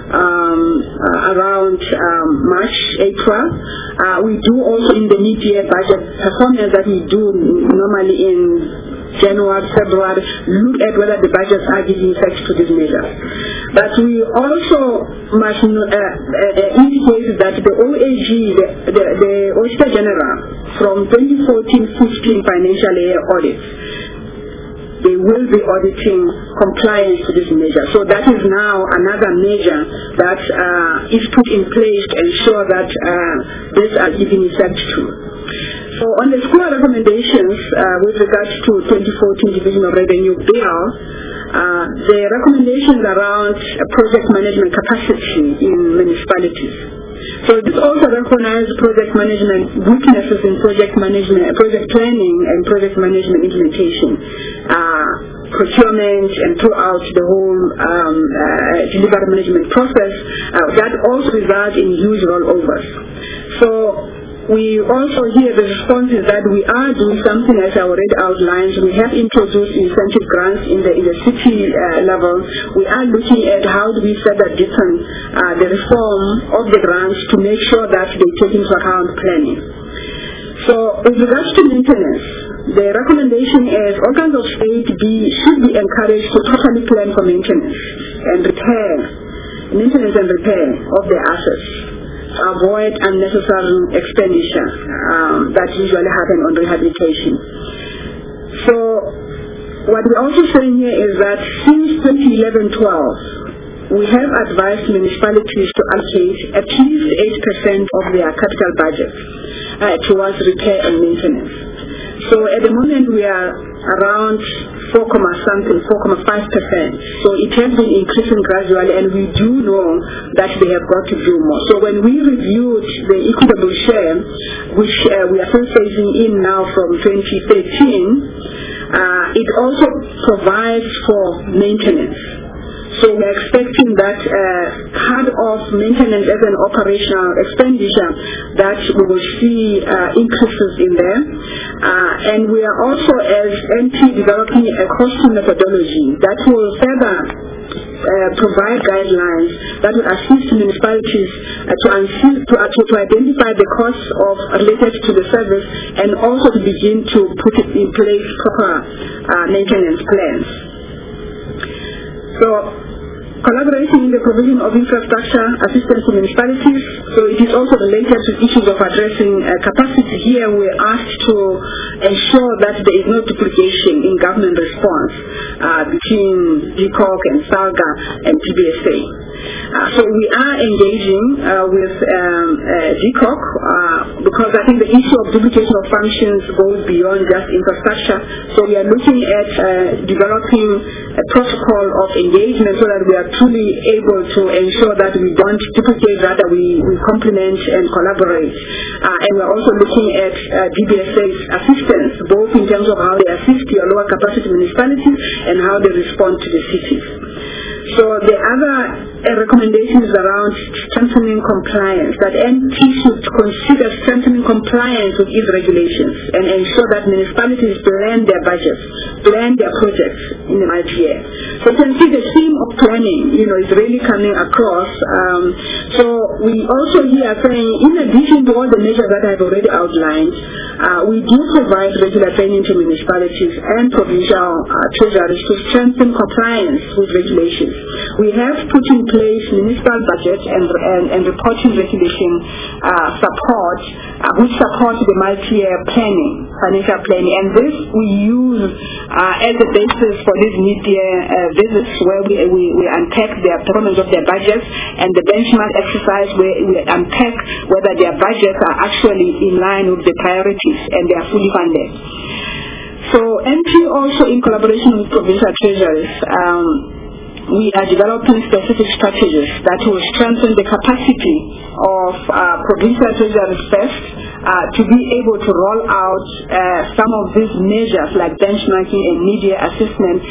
around March, April. We do also in the mid-year budget performance that we do normally in January, February, look at whether the budgets are giving effect to these measures. But we also must indicate that the OAG, the Auditor General, from 2014-15 financial year audits, they will be auditing compliance to this measure. So that is now another measure that is put in place to ensure that these are giving effect to. So on the school recommendations with regards to 2014 Division of Revenue Bill, the recommendations around project management capacity in municipalities. So this also recognizes project management weaknesses in project management, project planning and project management implementation, procurement and throughout the whole delivery management process that also result in huge rollovers. So we also hear the responses that we are doing something as I already outlined. We have introduced incentive grants in the city level. We are looking at how do we further deepen the reform of the grants to make sure that they take into account planning. So with regards to maintenance, the recommendation is organs of state should be encouraged to properly plan for maintenance and repair of their assets. Avoid unnecessary expenditure that usually happen on rehabilitation. So what we're also saying here is that since 2011-12, we have advised municipalities to allocate at least 8% of their capital budget towards repair and maintenance. So at the moment we are around 4.5%. So it has been increasing gradually, and we do know that they have got to do more. So when we reviewed the equitable share, which we are still phasing in now from 2013, it also provides for maintenance. So we're expecting that cut-off maintenance as an operational expenditure, that we will see increases in there. And we are also, as NT, developing a costing methodology that will further provide guidelines that will assist municipalities to identify the costs related to the service, and also to begin to put in place proper maintenance plans. So collaboration in the provision of infrastructure assistance to municipalities. So it is also related to issues of addressing capacity. Here we are asked to ensure that there is no duplication in government response between DCOC and SALGA and PBSA. So we are engaging with DCOC because I think the issue of duplication of functions goes beyond just infrastructure. So we are looking at developing a protocol of engagement so that we are truly able to ensure that we don't duplicate, rather we complement and collaborate. And we're also looking at DBSA's assistance, both in terms of how they assist your lower capacity municipalities and how they respond to the cities. So the other recommendation is around strengthening compliance, that NT should consider strengthening compliance with its regulations and ensure that municipalities plan their budgets, plan their projects in the multi-year. So you can see the theme of planning, is really coming across. So we also here are saying, in addition to all the measures that I've already outlined, we do provide regular training to municipalities and provincial treasuries to strengthen compliance with regulations. We have put in place municipal budget and reporting regulation support, which supports the multi-year planning, financial planning, and this we use as a basis for these mid-year visits, where we unpack the performance of their budgets, and the benchmark exercise where we unpack whether their budgets are actually in line with the priorities and they are fully funded. So NT also, in collaboration with provincial treasuries, we are developing specific strategies that will strengthen the capacity of provincial treasuries first to be able to roll out some of these measures like benchmarking and media assessment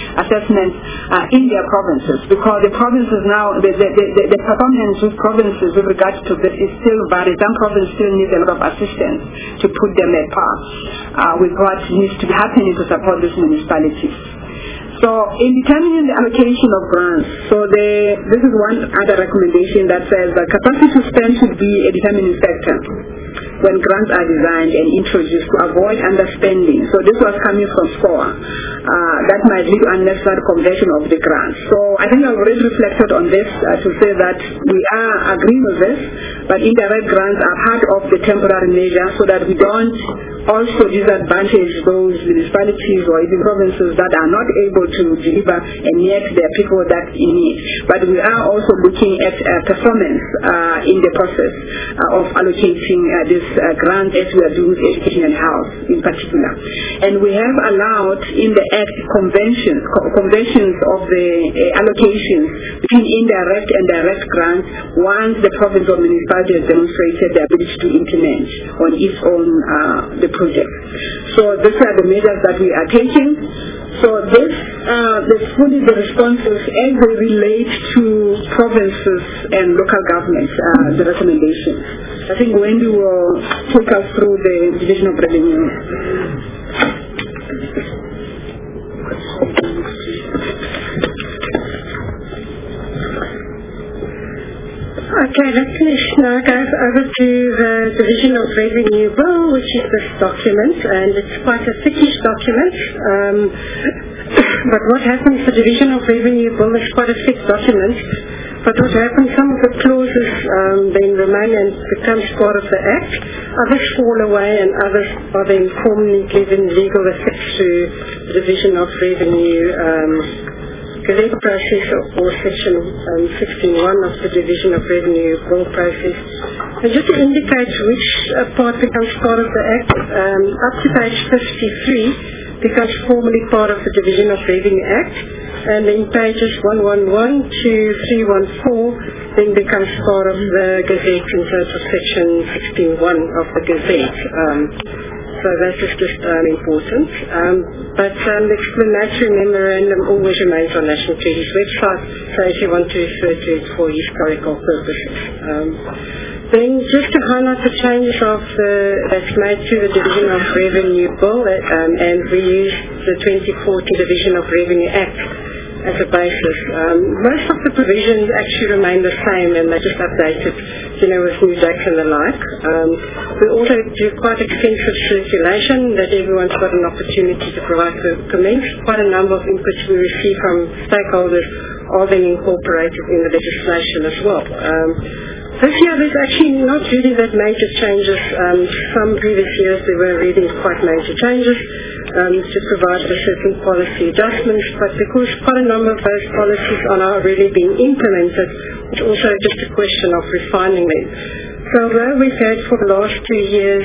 in their provinces, because the provinces now, the performance with provinces with regards to this is still varied. Some provinces still need a lot of assistance to put them at par with what needs to be happening to support these municipalities. So in determining the allocation of grants, this is one other recommendation that says that capacity to spend should be a determining factor when grants are designed and introduced to avoid underspending. So this was coming from SCOA. That might lead to unnecessary conversion of the grants. So I think I've already reflected on this to say that we are agreeing with this, but indirect grants are part of the temporary measure so that we don't also disadvantage those municipalities or even provinces that are not able to deliver and yet there are people that in need. But we are also looking at performance in the process of allocating this grant, as we are doing with education and health in particular. And we have allowed in the Act conventions of the allocations between indirect and direct grants once the province or municipality has demonstrated the ability to implement on its own the project. So these are the measures that we are taking. So this fully the responses as they relate to provinces and local governments, the recommendations. I think Wendy will take us through the division of revenue.
Okay, let's now go over to the Division of Revenue Bill, which is this document, and it's quite a thickish document. But what happens, the Division of Revenue Bill is quite a thick document, but what happens, some of the clauses then remain and becomes part of the Act, others fall away and others are then formally given legal effect to the Division of Revenue Gazette process or Section 61 of the Division of Revenue Bill process. And just to indicate which part becomes part of the Act, up to page 53 becomes formally part of the Division of Revenue Act, and in pages 111 to 314 then becomes part of the Gazette in terms of Section 61 of the Gazette. So that is just important. But the explanatory memorandum always remains on National Treasury's website, so if you want to refer to it for historical purposes. Then just to highlight the changes that's made to the Division of Revenue Bill, and we use the 2014 Division of Revenue Act as a basis. Most of the provisions actually remain the same and they're just updated, with new dates and the like. We also do quite extensive circulation that everyone's got an opportunity to provide comments. Quite a number of inputs we receive from stakeholders are then incorporated in the legislation as well. This year there's actually not really that major changes. Some previous years there were really quite major changes to provide for certain policy adjustments, but because quite a number of those policies are now really being implemented, it's also just a question of refining them. So although we've had for the last 2 years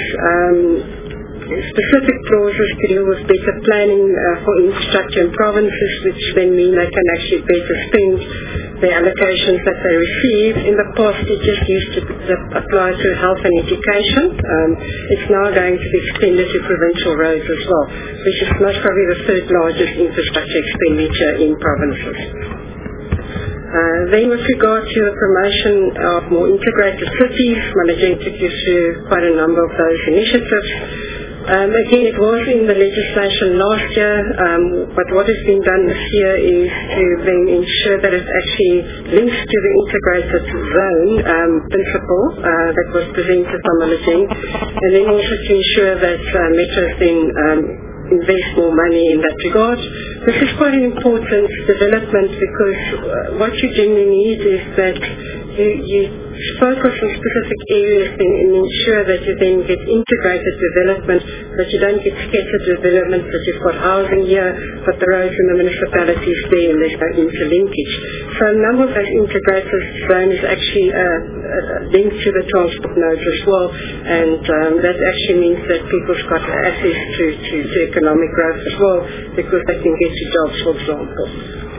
specific clauses to deal with better planning for infrastructure in provinces, which then mean they can actually better spend the allocations that they receive. In the past, it just used to apply to health and education. It's now going to be extended to provincial roads as well, which is most probably the third largest infrastructure expenditure in provinces. Then with regard to the promotion of more integrated cities, Malajeng took you through quite a number of those initiatives. Again, it was in the legislation last year, but what has been done this year is to then ensure that it actually links to the integrated zone principle that was presented by Malajeng, and then also to ensure that metros then invest more money in that regard. This is quite an important development because what you generally need is that you focus on specific areas and ensure that you then get integrated development, that you don't get scattered development, that you've got housing here, but the roads in the municipalities there and there's no interlinkage. So a number of those integrated zones is actually linked to the transport nodes as well, and that actually means that people's got access to economic growth as well, because they can get to jobs, for example.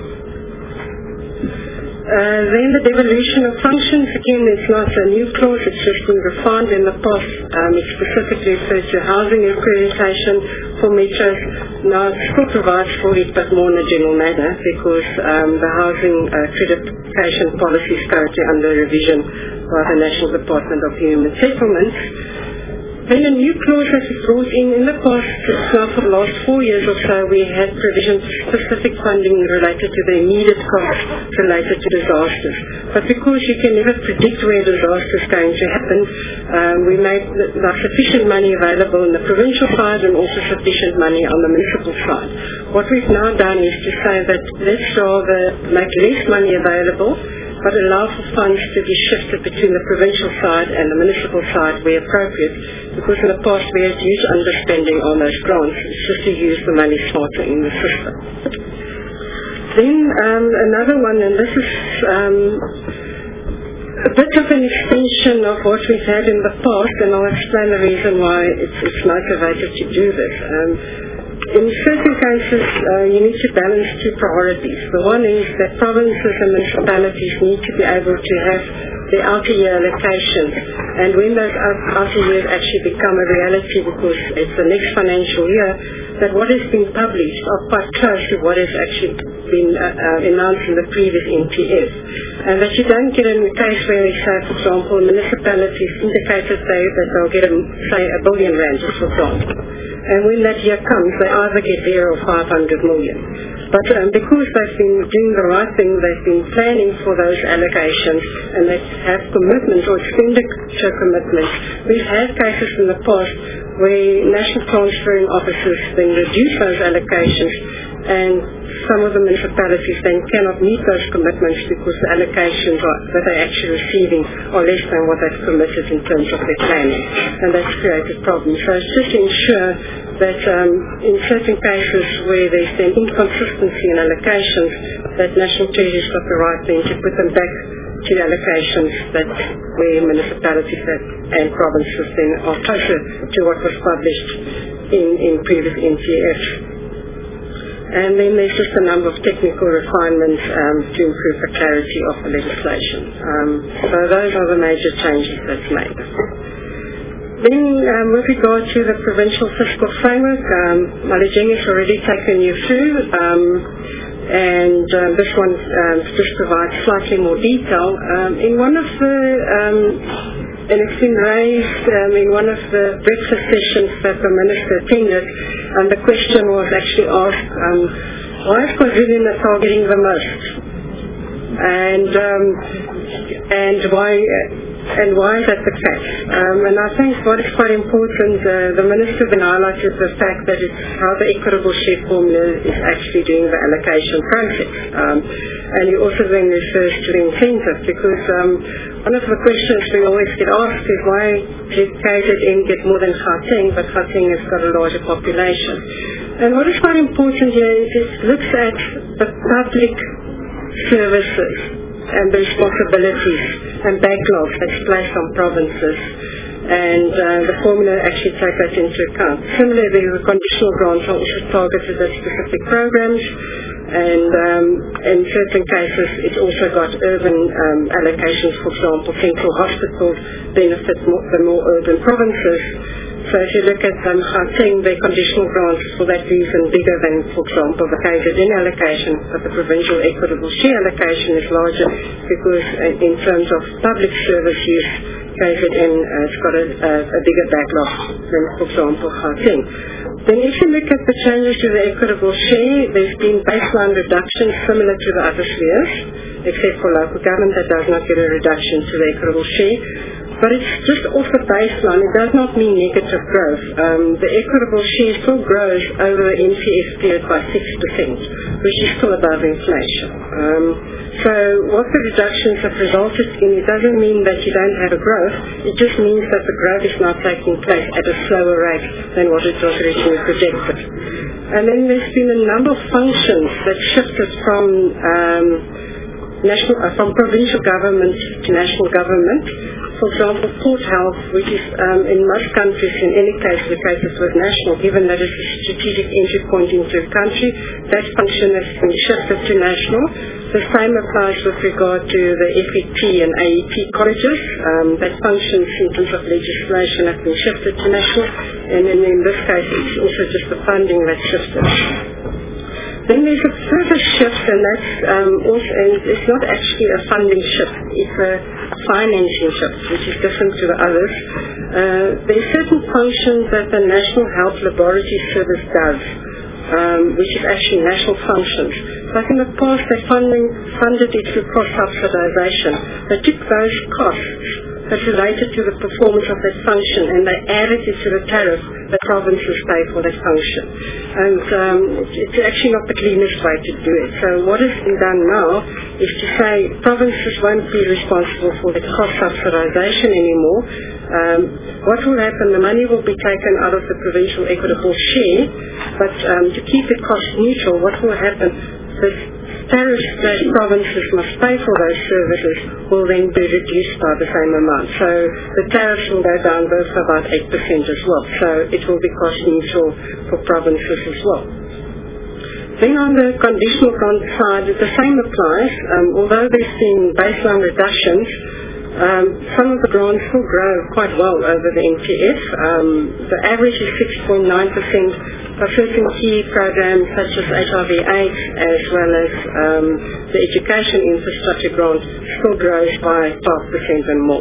Then the devolution of functions, again, it's not a new clause, it's just been refined in the past. It specifically refers to housing accreditation for metros. Now it still provides for it, but more in a general manner, because the housing accreditation policy is currently under revision by the National Department of Human Settlements. Then a new clause that was brought in the past, now for the last 4 years or so, we had provisions for specific funding related to the immediate costs related to disasters. But because you can never predict where disaster is going to happen, we made sufficient money available on the provincial side and also sufficient money on the municipal side. What we've now done is to say that let's rather make less money available, but allow for funds to be shifted between the provincial side and the municipal side where appropriate, because in the past we had huge underspending on those grants. It's just to use the money smarter in the system. Then another one, and this is a bit of an extension of what we've had in the past, and I'll explain the reason why it's motivated to do this. In certain cases, you need to balance two priorities. The one is that provinces and municipalities need to be able to have their outer year allocations, and when those outer years actually become a reality, because it's the next financial year, that what has been published are quite close to what has actually been announced in the previous NPF. And that you don't get in a case where we say, for example, municipalities indicated that they'll get, say, R1 billion, for example. And when that year comes, they either get 0 or 500 million. But because they've been doing the right thing, they've been planning for those allocations, and they have commitments or expenditure commitments. We've had cases in the past where national transferring officers then reduce those allocations, and some of the municipalities then cannot meet those commitments because the allocations that they're actually receiving are less than what they've committed in terms of their planning, and that's created problems. So it's just to ensure that in certain cases where there's then inconsistency in allocations, that National Treasury's got the right thing to put them back to allocations that where municipalities and provinces then are closer to what was published in previous NPFs. And then there's just a number of technical refinements to improve the clarity of the legislation. So those are the major changes that's made. Then with regard to the provincial fiscal framework, Malajeng has already taken you through, and this one just provides slightly more detail. In one of the and it's been raised in one of the breakfast sessions that the Minister attended, and the question was actually asked, why is KwaZulu-Natal getting the most? And why is that the case? And I think what is quite important, the Minister then highlighted the fact that it's how the equitable share formula is actually doing the allocation process. And he also then refers to the incentive, because one of the questions we always get asked is why did KZN get more than Gauteng, but Gauteng has got a larger population. And what is quite important here is it looks at the public services and the responsibilities and backlogs that's placed on provinces, and the formula actually takes that into account. Similarly, the conditional grants are also targeted at specific programs, and in certain cases it's also got urban allocations. For example, central hospitals benefit the more urban provinces. So if you look at Gauteng, the conditional grants for that reason bigger than, for example, the KZN allocation, but the provincial equitable share allocation is larger because in terms of public service use, KZN has got a bigger backlog than, for example, Gauteng. Then if you look at the changes to the equitable share, there's been baseline reductions similar to the other spheres, except for local government that does not get a reduction to the equitable share. But it's just off the baseline. It does not mean negative growth. The equitable share still grows over the NCF period by 6%, which is still above inflation. So what the reductions have resulted in, it doesn't mean that you don't have a growth. It just means that the growth is not taking place at a slower rate than what it was originally projected. And then there's been a number of functions that shifted from provincial government to national government. For example, port health, which is in most countries, in any case, located with national, given that it's a strategic entry point into the country, that function has been shifted to national. The same applies with regard to the FEP and AEP colleges. That functions in terms of legislation have been shifted to national, and then in this case, it's also just the funding that's shifted. Then there's a further shift, and that's also, and it's not actually a funding shift, it's a financing shift, which is different to the others. There are certain functions that the National Health Laboratory Service does, which is actually national functions. Like in the past, they funded it through cross-subsidization. They took those costs that related to the performance of that function and they added it to the tariff that provinces pay for that function. And it's actually not the cleanest way to do it. So what has been done now is to say provinces won't be responsible for the cross-subsidization anymore. What will happen, the money will be taken out of the provincial equitable share, but to keep it cost neutral, what will happen, the tariffs that provinces must pay for those services will then be reduced by the same amount. So the tariffs will go down by about 8% as well. So it will be cost neutral for provinces as well. Then on the conditional grant side, the same applies. Although there's been baseline reductions, some of the grants will grow quite well over the NTF. The average is 6.9%, but certain key programs such as HIV/AIDS as well as the education infrastructure grant still grows by 12% and more.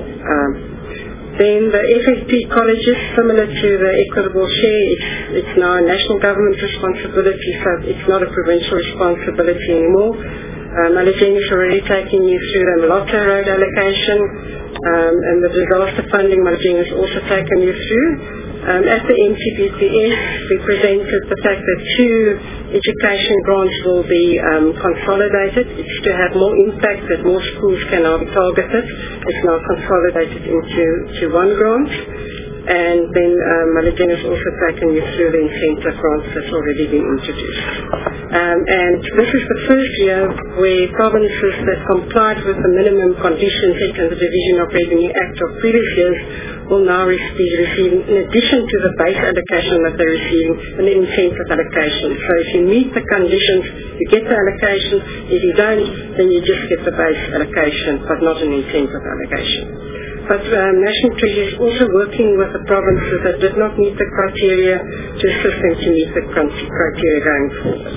Then the FFP colleges, similar to the equitable share, it's now a national government responsibility, so it's not a provincial responsibility anymore. Malajeng is already taking you through the Malacca Road allocation, and the disaster funding Malajeng has also taken you through. At the NCBPS, we presented the fact that 2 education grants will be consolidated. It's to have more impact, that more schools can now be targeted. It's now consolidated into 1 grant. And then Malajeng has also taken you through the incentive grants that's already been introduced. And this is the first year where provinces that complied with the minimum conditions set in the Division of Revenue Act of previous years will now be receiving, in addition to the base allocation that they're receiving, an incentive allocation. So if you meet the conditions, you get the allocation. If you don't, then you just get the base allocation, but not an incentive allocation. But National Treasury is also working with the provinces that did not meet the criteria to assist them to meet the criteria going forward.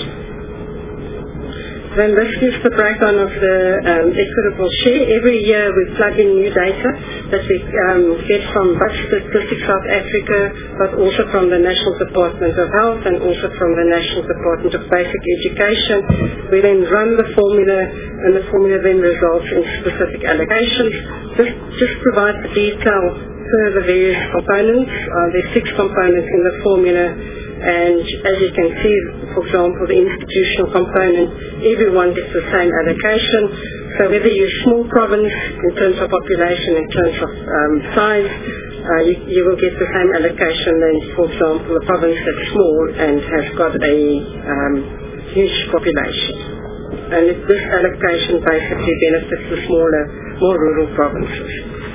Then this gives the breakdown of the equitable share. Every year we plug in new data that we get from both Statistics South Africa, but also from the National Department of Health and also from the National Department of Basic Education. We then run the formula, and the formula then results in specific allocations. This just provides the detail per the various components. There's 6 components in the formula. And as you can see, for example, the institutional component, everyone gets the same allocation. So whether you're a small province in terms of population, in terms of size, you will get the same allocation than, for example, a province that's small and has got a huge population. And this allocation basically benefits the smaller, more rural provinces.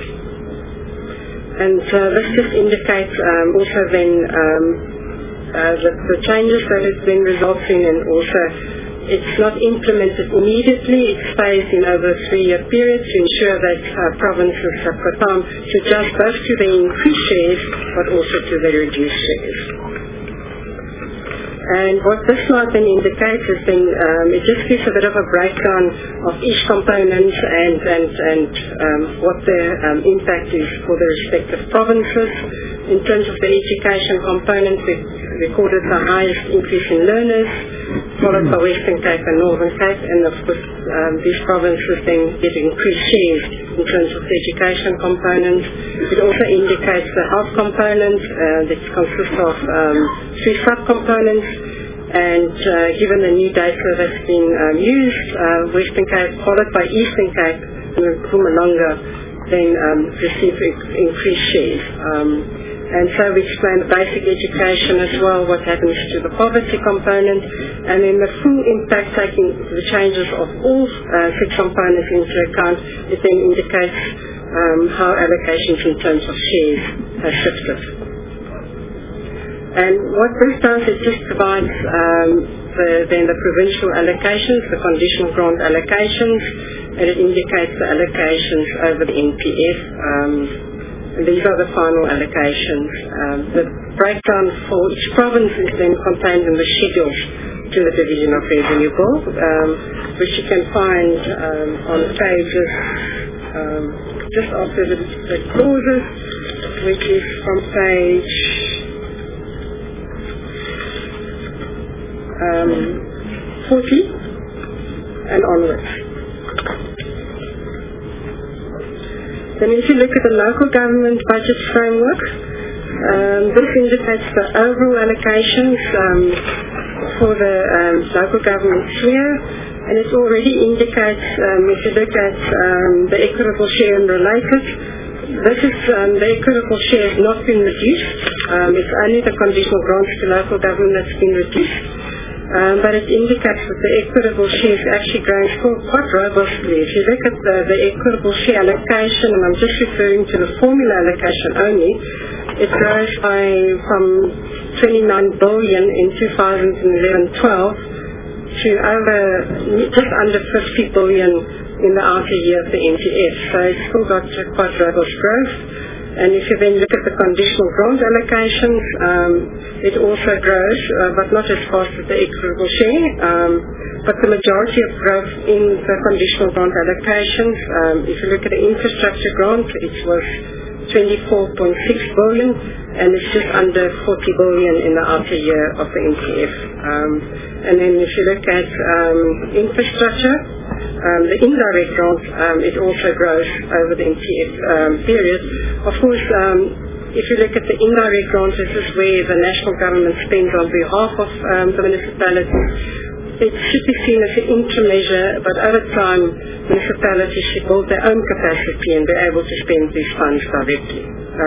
And this just indicates also then the changes that it's been resulting in, and also it's not implemented immediately. It's phased in over a 3-year period to ensure that provinces have got time to adjust both to the increased shares but also to the reduced shares. And what this slide then indicates is then it just gives a bit of a breakdown of each component and what their impact is for the respective provinces. In terms of the education component, we recorded the highest increase in learners, followed by Western Cape and Northern Cape, and of course these provinces then get increased shares in terms of the education component. It also indicates the health component that consists of 3 subcomponents, and given the new data that's been used, Western Cape followed by Eastern Cape and Mpumalanga then receive increased shares. And so we explain the basic education as well, what happens to the poverty component, and then the full impact taking the changes of all 6 components into account, it then indicates how allocations in terms of shares have shifted. And what this does, it just provides then the provincial allocations, the conditional grant allocations, and it indicates the allocations over the NPF. These are the final allocations. The breakdown for each province is then contained in the schedules to the Division of Revenue Bill, which you can find on pages just after the clauses, which is from page 40 and onwards. Then if you look at the local government budget framework, this indicates the overall allocations for the local government sphere, and it already indicates, if you look at the equitable share and related, this is the equitable share has not been reduced. It's only the conditional grants to local government that's been reduced. But it indicates that the equitable share is actually growing still quite robustly. If you look at the equitable share allocation, and I'm just referring to the formula allocation only, it grows from 29 billion in 2011-12 to over just under 50 billion in the outer year of the NPF. So it's still got quite robust growth. And if you then look at the conditional grant allocations, it also grows, but not as fast as the equitable share. But the majority of growth in the conditional grant allocations, if you look at the infrastructure grant, it was 24.6 billion, and it's just under 40 billion in the outer year of the NPF. And then if you look at infrastructure, the indirect grant, it also grows over the NPF period. Of course, if you look at the indirect grant, this is where the national government spends on behalf of the municipalities. It should be seen as an interim measure, but over time, municipalities should build their own capacity and be able to spend these funds directly.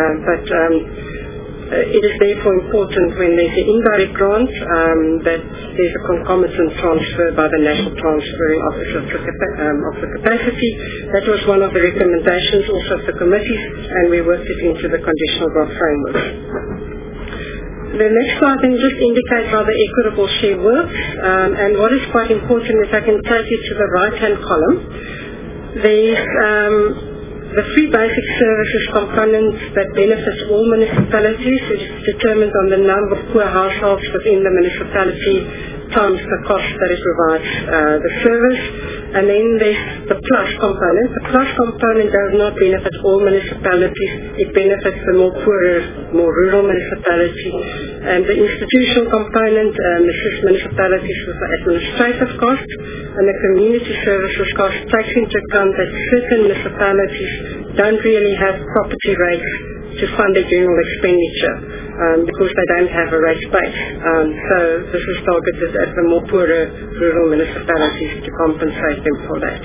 It is therefore important when there's an indirect grant that there's a concomitant transfer by the National Transferring Office of the capacity. That was one of the recommendations also of the committees, and we worked it into the conditional grant framework. The next slide then just indicates how the equitable share works, and what is quite important is I can take you to the right-hand column. There's the 3 basic services components that benefits all municipalities, which is determined on the number of poor households within the municipality times the cost that it provides the service. And then there's the plus component. The plus component does not benefit all municipalities. It benefits the more poorer, more rural municipalities. And the institutional component assists municipalities with the administrative costs, and the community services cost takes into account that certain municipalities don't really have property rates to fund their general expenditure because they don't have a rate base. So this is targeted at the more poorer rural municipalities to compensate them for that.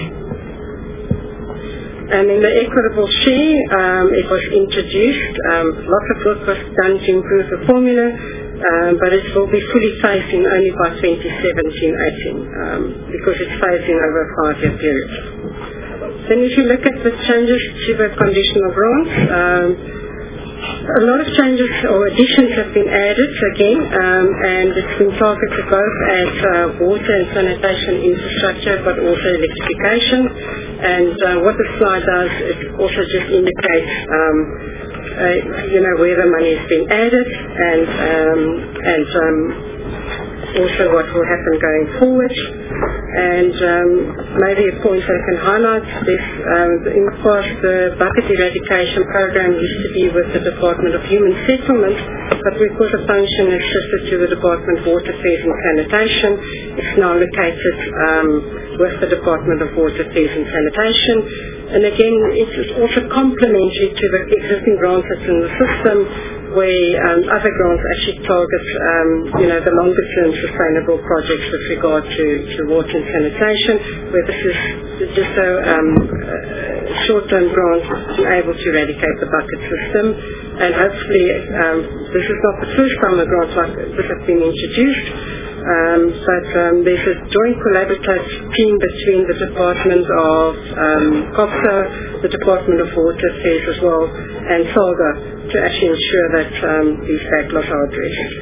And in the equitable share, it was introduced. Lots of work was done to improve the formula, but it will be fully phased in only by 2017-18 because it's phased in over a 5-year period. Then if you look at the changes to the conditional grants, A lot of changes or additions have been added again, and it's been targeted both at water and sanitation infrastructure, but also electrification. And what the slide does, it also just indicates, where the money has been added, and also what will happen going forward. And maybe a point I can highlight is in the past the bucket eradication program used to be with the Department of Human Settlement, but because the function is shifted to the Department of Water Affairs and Sanitation, it's now located with the Department of Water Affairs and Sanitation. And again, it's also complementary to the existing grants that's in the system, where other grants actually target, the longer-term sustainable projects with regard to water and sanitation, where this is just a short-term grant able to eradicate the bucket system. And hopefully, this is not the first time a grant like this has been introduced. But there's a joint collaborative team between the Department of COPSA, the Department of Water Affairs as well, and SALGA to actually ensure that these backlogs are addressed.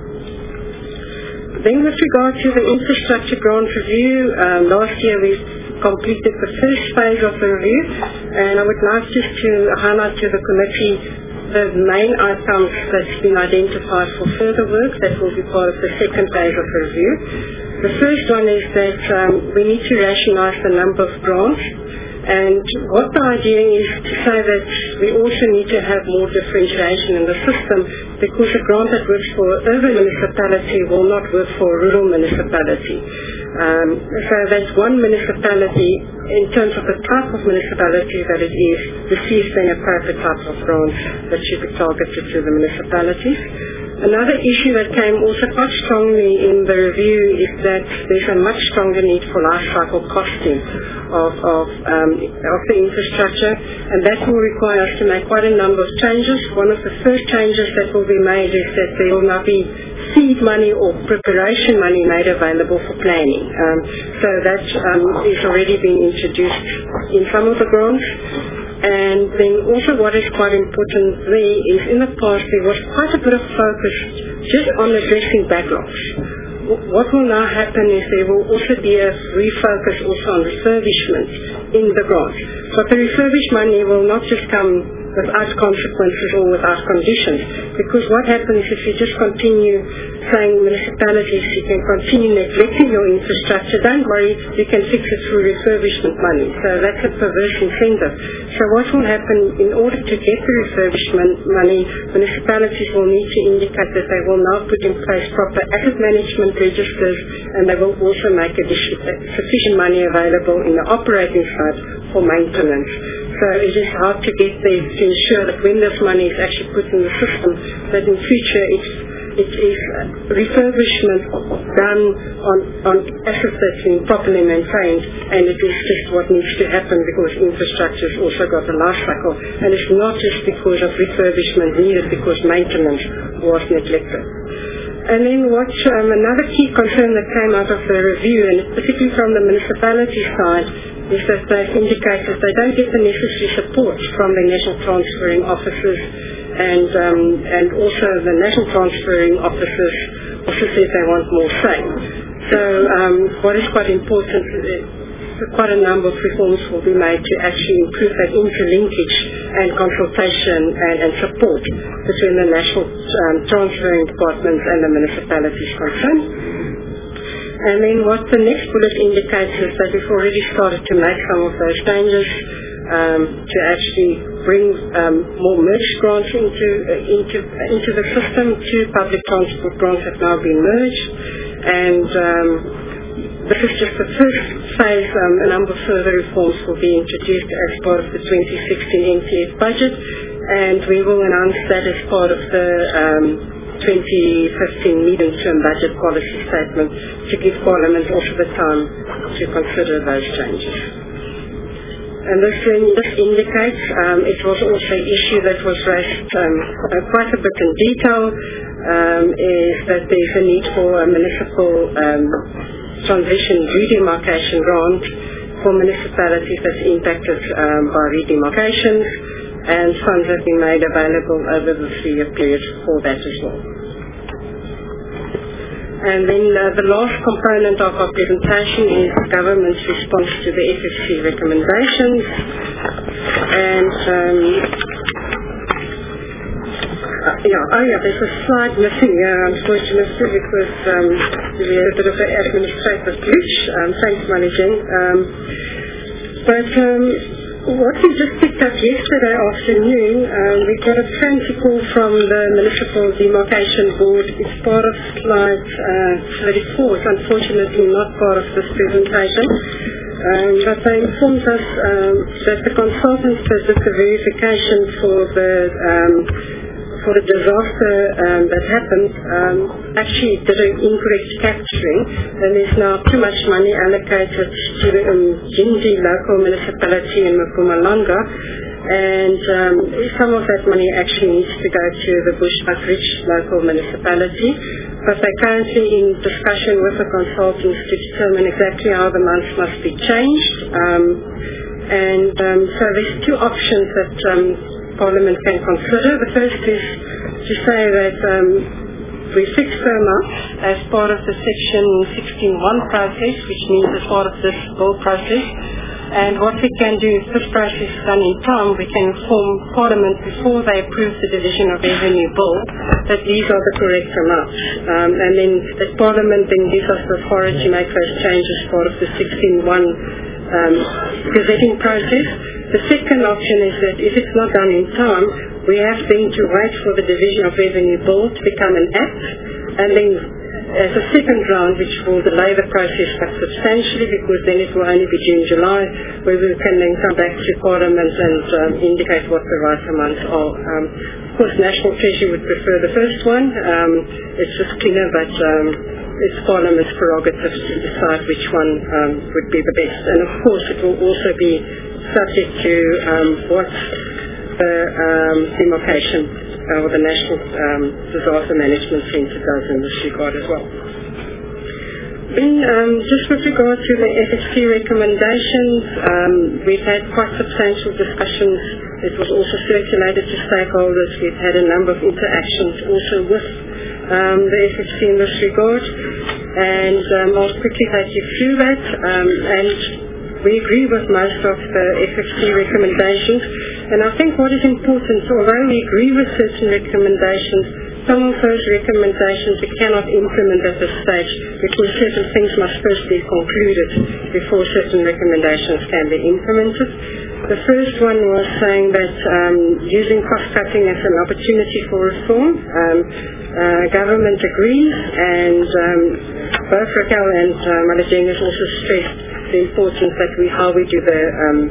Then with regard to the infrastructure grant review, last year we completed the first phase of the review, and I would like just to highlight to the committee the main items that's been identified for further work that will be part of the second phase of the review. The first one is that we need to rationalise the number of grants, and what the idea is to say that we also need to have more differentiation in the system, because a grant that works for an urban municipality will not work for a rural municipality. So that one municipality, in terms of the type of municipality that it is, receives the appropriate type of grants that should be targeted to the municipalities. Another issue that came also quite strongly in the review is that there's a much stronger need for life cycle costing of the infrastructure, and that will require us to make quite a number of changes. One of the first changes that will be made is that there will now be seed money or preparation money made available for planning. So that is already being introduced in some of the grants. And then also what is quite important there is in the past there was quite a bit of focus just on addressing backlogs. What will now happen is there will also be a refocus also on refurbishment in the grants. But the refurbished money will not just come without consequences or without conditions, because what happens if you just continue saying municipalities, you can continue neglecting your infrastructure, don't worry, you can fix it through refurbishment money. So that's a perverse incentive. So what will happen, in order to get the refurbishment money, municipalities will need to indicate that they will now put in place proper asset management registers, and they will also make sufficient money available in the operating side for maintenance. So it is hard to get there to ensure that when this money is actually put in the system, that in future it is refurbishment done on assets that's been properly maintained, and it is just what needs to happen because infrastructure has also got a life cycle, and it's not just because of refurbishment needed, because maintenance was neglected. And then another key concern that came out of the review, and particularly from the municipality side, is that they've indicated they don't get the necessary support from the national transferring officers, and also the national transferring officers also said they want more say. So what is quite important, quite a number of reforms will be made to actually improve that interlinkage and consultation and support between the national transferring departments and the municipalities concerned. And then what the next bullet indicates is that we've already started to make some of those changes to actually bring more merged grants into the system. Two public transport grants have now been merged, and this is just the first phase. A number of further reforms will be introduced as part of the 2016 NTF budget, and we will announce that as part of the 2015 medium-term budget policy statement to give Parliament also the time to consider those changes. And this indicates, it was also an issue that was raised quite a bit in detail, is that there's a need for a municipal transition redemarcation grant for municipalities that's impacted by redemarcations. and funds have been made available over the 3-year period for that as well. And then the last component of our presentation is government's response to the FFC recommendations. And there's a slide missing here, unfortunately, because we had a bit of an administrative glitch. Thanks, Managing. What we just picked up yesterday afternoon, we got a fancy call from the Municipal Demarcation Board. It's part of slide 34. It's unfortunately not part of this presentation. But they informed us that the consultants that did the verification for the disaster that happened actually did an incorrect capturing, and there's now too much money allocated to the Gindi local municipality in Mpumalanga, and some of that money actually needs to go to the Bushbuck-Ridge local municipality, but they're currently in discussion with the consultants to determine exactly how the amounts must be changed. So there's two options that Parliament can consider. The first is to say that we fix the amount as part of the Section 16(1) process, which means as part of this bill process. And what we can do, if this process is done in time, we can inform Parliament before they approve the Division of Revenue Bill that these are the correct amounts. And then the Parliament then gives us the authority to make those changes as part of the 16(1) gazetting process. The second option is that if it's not done in time, we have then to wait for the Division of Revenue Bill to become an act, and then as a second round, which will delay the process quite substantially, because then it will only be June, July, where we can then come back to Parliament and indicate what the right amounts are. Of course, National Treasury would prefer the first one. It's just cleaner, but it's Parliament's prerogative to decide which one would be the best. And of course, it will also be subject to what the demarcation or the National Disaster Management Centre does in this regard as well. Then, just with regard to the FFC recommendations, we've had quite substantial discussions. It was also circulated to stakeholders. We've had a number of interactions also with the FFC in this regard, and I'll quickly take you through that. And we agree with most of the FFC recommendations, and I think what is important, although we agree with certain recommendations, some of those recommendations we cannot implement at this stage because certain things must first be concluded before certain recommendations can be implemented. The first one was saying that using cost-cutting as an opportunity for reform. Government agrees, and both Raquel and Malajeng has also stressed the importance that how we do the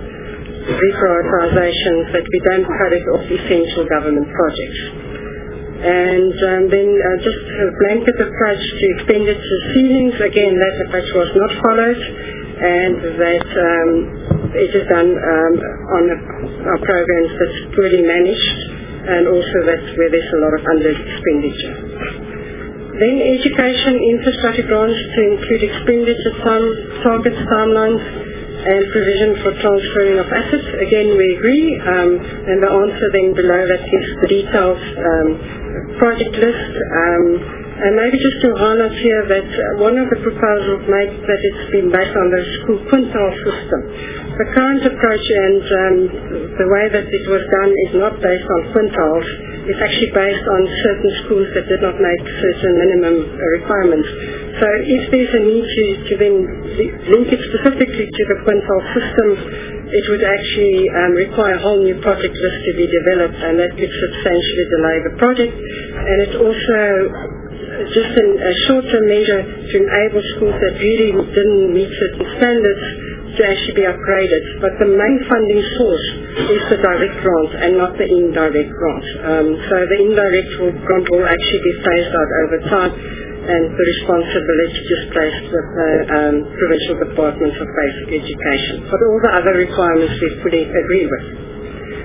reprioritizations, that we don't cut it off essential government projects. And then just a blanket approach to expenditure ceilings. Again, that approach was not followed, and that it is done on our programs that's poorly managed, and also that's where there's a lot of under-expenditure. Then education infrastructure grants to include expenditure targets, timelines, and provision for transferring of assets. Again, we agree, and the answer then below that gives the detailed project list. And maybe just to highlight here that one of the proposals made that it's been based on the school quintile system. The current approach and the way that it was done is not based on quintiles. It's actually based on certain schools that did not make certain minimum requirements. So if there's a need to then link it specifically to the quintile system, it would actually require a whole new project list to be developed, and that could substantially delay the project. And it's also just a short-term measure to enable schools that really didn't meet certain standards to actually be upgraded. But the main funding source is the direct grant and not the indirect grant. So the indirect grant will actually be phased out over time, and the responsibility just placed with the Provincial Departments of Basic Education. But all the other requirements we fully agree with.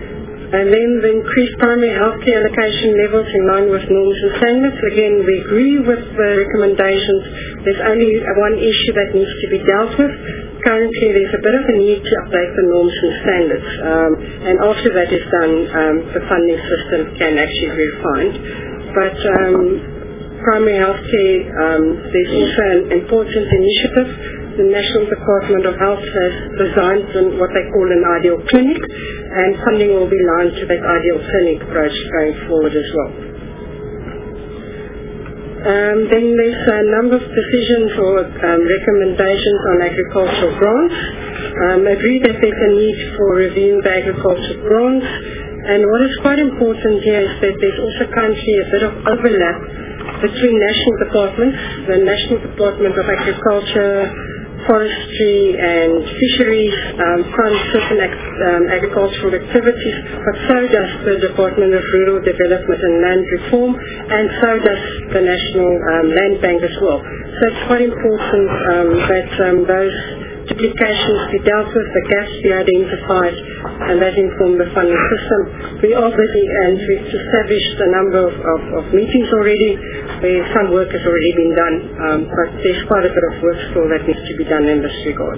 And then the increased primary healthcare allocation levels in line with norms and standards. Again, we agree with the recommendations. There's only one issue that needs to be dealt with. Currently, there's a bit of a need to update the norms and standards. And after that is done, the funding system can actually be refined. But primary healthcare, there's also an important initiative. The National Department of Health has designed what they call an ideal clinic, and funding will be aligned to that ideal clinic approach going forward as well. Then there's a number of decisions or recommendations on agricultural grants. Agree that there's a need for reviewing the agricultural grants, and what is quite important here is that there's also currently a bit of overlap between national departments. The National Department of Agriculture, Forestry and Fisheries fund certain agricultural activities, but so does the Department of Rural Development and Land Reform, and so does the National Land Bank as well. So it's quite important that those duplications be dealt with, the gaps be identified, and that inform the funding system. We are busy, and we've established a number of meetings already where some work has already been done, but there's quite a bit of work still that needs to be done in this regard.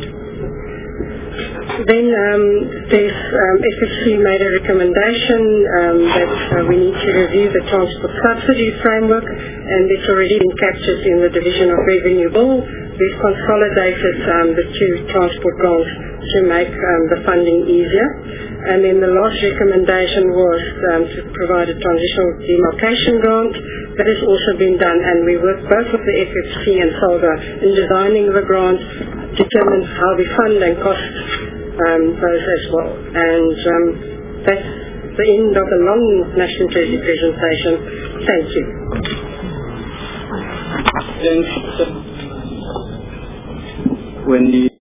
Then there's FSC made a recommendation that we need to review the transport subsidy framework, and it's already been captured in the Division of Revenue Bill. We've consolidated the two transport grants to make the funding easier. And then the last recommendation was to provide a transitional demarcation grant. That has also been done, and we work both with the FFC and SALGA in designing the grant, determine how we fund and cost those as well. And that's the end of the long National Treasury presentation. Thank you.
When